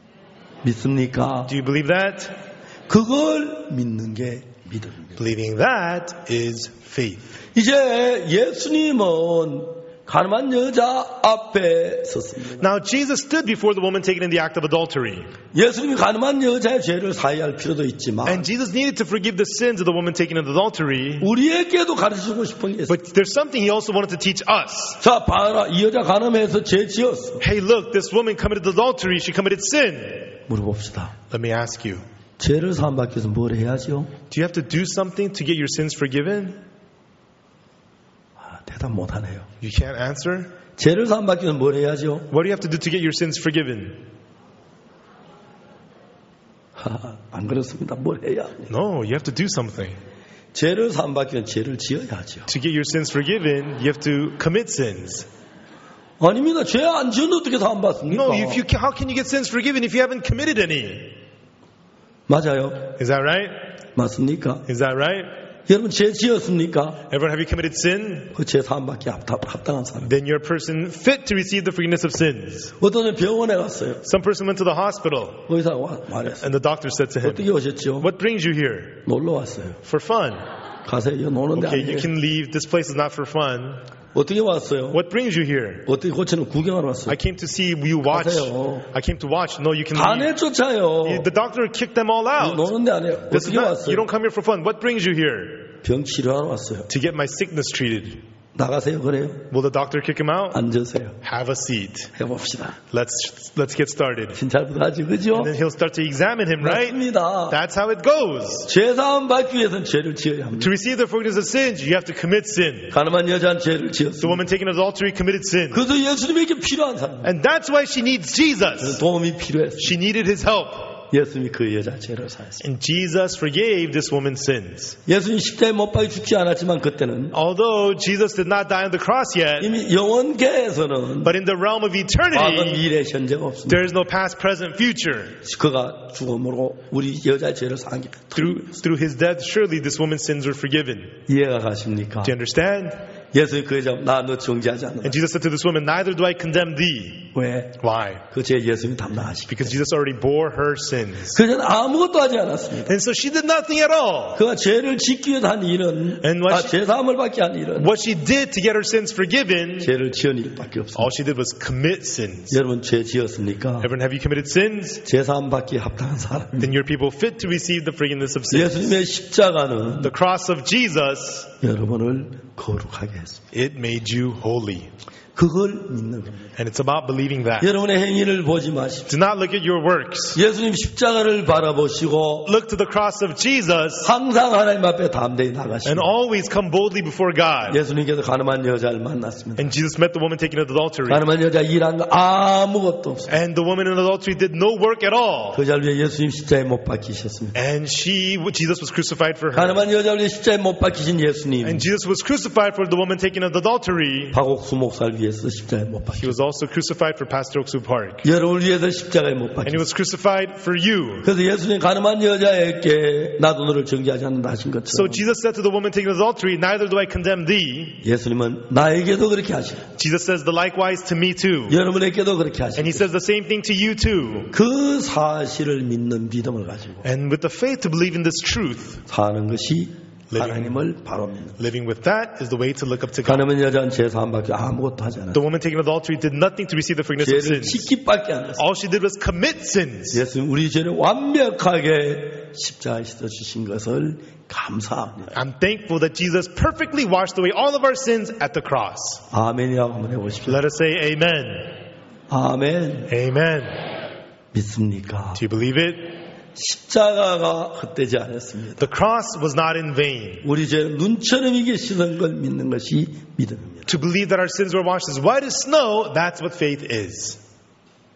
믿습니까? Do you believe that? 그걸 믿는 게 믿음입니다. Believing that is faith. 이제 예수님은 가늠한 여자 앞에 섰습니다. Now Jesus stood before the woman taken in the act of adultery. 예수님이 가늠한 여자의 죄를 사해할 필요도 있지만 And Jesus needed to forgive the sins of the woman taken in adultery. 우리에게도 가르치고 싶은 게 있어요. But there's something he also wanted to teach us. 자, 봐라. 이 여자 가늠해서 죄 지었어. Hey, look, this woman committed adultery. She committed sin. 물어봅시다. Let me ask you. 죄를 사함받기 위해서 뭘 해야죠? Do you have to do something to get your sins forgiven? 대답 못하네요. You can't answer? 죄를 사함받기 위해서 뭘 해야죠? What do you have to do to get your sins forgiven? 안 그렇습니다. 뭘 해야? No, you have to do something. 죄를 사함받기 위해서 죄를 지어야죠. To get your sins forgiven, you have to commit sins. 아닙니다. 죄 안 지었는데 어떻게 사함받습니까? No, how can you get sins forgiven if you haven't committed any? 맞아요. Is that right? 맞습니까? Is that right? 여러분 죄 지었습니까? Everyone, have you committed sin? 그 죄 사함받기 합당한 사람. Then you're a person fit to receive the forgiveness of sins. 어떤 애 병원에 갔어요. Some person went to the hospital, 의사가 말했어요. and the doctor said to him, 어떻게 오셨죠? what brings you here? 놀러 왔어요. For fun. 가세요. 노는데 Okay, 아니에요. you can leave. This place is not for fun. 어떻게 왔어요? What brings you here? 어떻게 고치는 구경하러 왔어요? I came to see you watch. 가세요. I came to watch. No, you can 다 leave. 내쫓아요. The doctor kicked them all out. 노는데 아니에요. This 어떻게 is not, 왔어요? you don't come here for fun. What brings you here? 병 치료하러 왔어요. To get my sickness treated. 나가세요. 그래요. Will the doctor kick him out? 앉으세요. Have a seat. 해봅시다. Let's get started. 진찰부터 하지, 그죠? And then he'll start to examine him, right? 맞습니다. That's how it goes. 죄사함 받기 위해서는 죄를 지어야 합니다. To receive the forgiveness of sins, you have to commit sin. 가늠한 여자는 죄를 The 지었습니다. woman taken adultery committed sin. 그래서 예수님에게 필요한 사람. And that's why she needs Jesus. 도움이 필요했어요. She needed his help. 예수님이 그 여자 죄를 사했습니다. And Jesus forgave this woman's sins. 예수님 십자가에 못 박혀 죽지 않았지만 그때는 Although Jesus did not die on the cross yet, 이미 영원계에서는 but in the realm of 과거, eternity, 미래, 현재가 없습니다. there is no past, present, future. 그가 죽음으로 우리 여자의 죄를 사한 게 Through his death, surely this woman's sins were forgiven. 이해가 가십니까? Do you understand? 예수님이 그 여자 나너 정죄하지 않는다. And Jesus said to this woman, neither do I condemn thee. 왜? Why? 그 죄 예수님이 담당하시기 Because Jesus already bore her sins. 그 여자는 아무것도 하지 않았습니다. And so she did nothing at all. 그가 죄를 짓기 위해 한 일은 죄사함을 받기 위한 일은 What she did to get her sins forgiven, 죄를 지은 일밖에 없습니다. all she did was commit sins. 여러분 죄 지었습니까? Everyone, have you committed sins? 죄사함 받기 합당한 사람입니다. Then you're people fit to receive the forgiveness of sins. 예수님의 십자가는 The cross of Jesus, 여러분을 거룩하게 했습니다. it made you holy. 그걸 믿는 겁니다. And it's about believing that. 여러분의 행위를 보지 마십시오. Do not look at your works. 예수님 십자가를 바라보시고 Look to the cross of Jesus 항상 하나님 앞에 담대히 나가시고 and always come boldly before God. 예수님께서 가늠한 여자를 만났습니다. And Jesus met the woman taken into adultery. 가늠한 여자 일한 거 아무것도 없어요. And the woman in adultery did no work at all. 그 여자를 위해 예수님 십자가에 못 박히셨습니다. And Jesus was crucified for her. 가늠한 여자를 위해 십자가에 못 박히신 예수님 And Jesus was crucified for the woman taken into adultery. 박옥수 목사를 위해서 십자가에 못 He 박히셨습니다. was also crucified for Pastor Oksu Park. 여러분을 위해서 십자가에 못 And he 박히셨습니다. was crucified for you. 그래서 예수님 가늠한 여자에게 나도 너를 정죄하지 않는다 하신 So 것처럼 Jesus said to the woman taken into adultery, neither do I condemn thee. 예수님은 나에게도 그렇게 하시고 Jesus says the likewise to me too. 여러분에게도 그렇게 And 하시고 he says the same thing to you too. 그 사실을 믿는 믿음을 가지고 And with the faith to believe in this truth, 사는 것이 하나님을 바로 믿는. living with that is the way to look up to God. 가늠한 여자는 죄사함밖에 아무것도 하지 않았어요. The woman taken into adultery did nothing to receive the forgiveness of 죄를 sins. 짓기밖에 안 했어요. All she did was commit sins. 예수님 우리 죄를 완벽하게 십자가에 씻어 주신 것을 감사합니다. I'm thankful that Jesus perfectly washed away all of our sins at the cross. 아멘이라고 한번 해보십시오. Let us say amen. 아멘. Amen. 믿습니까? Do you believe it? 십자가가 헛되지 않았습니다. The cross was not in vain. 우리 죄 눈처럼 이게 씻은 걸 믿는 것이 믿음입니다. To believe that our sins were washed as white as snow, that's what faith is.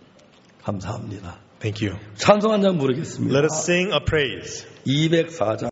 감사합니다. Thank you. 찬송 한 장 부르겠습니다. Let us sing a praise. 204장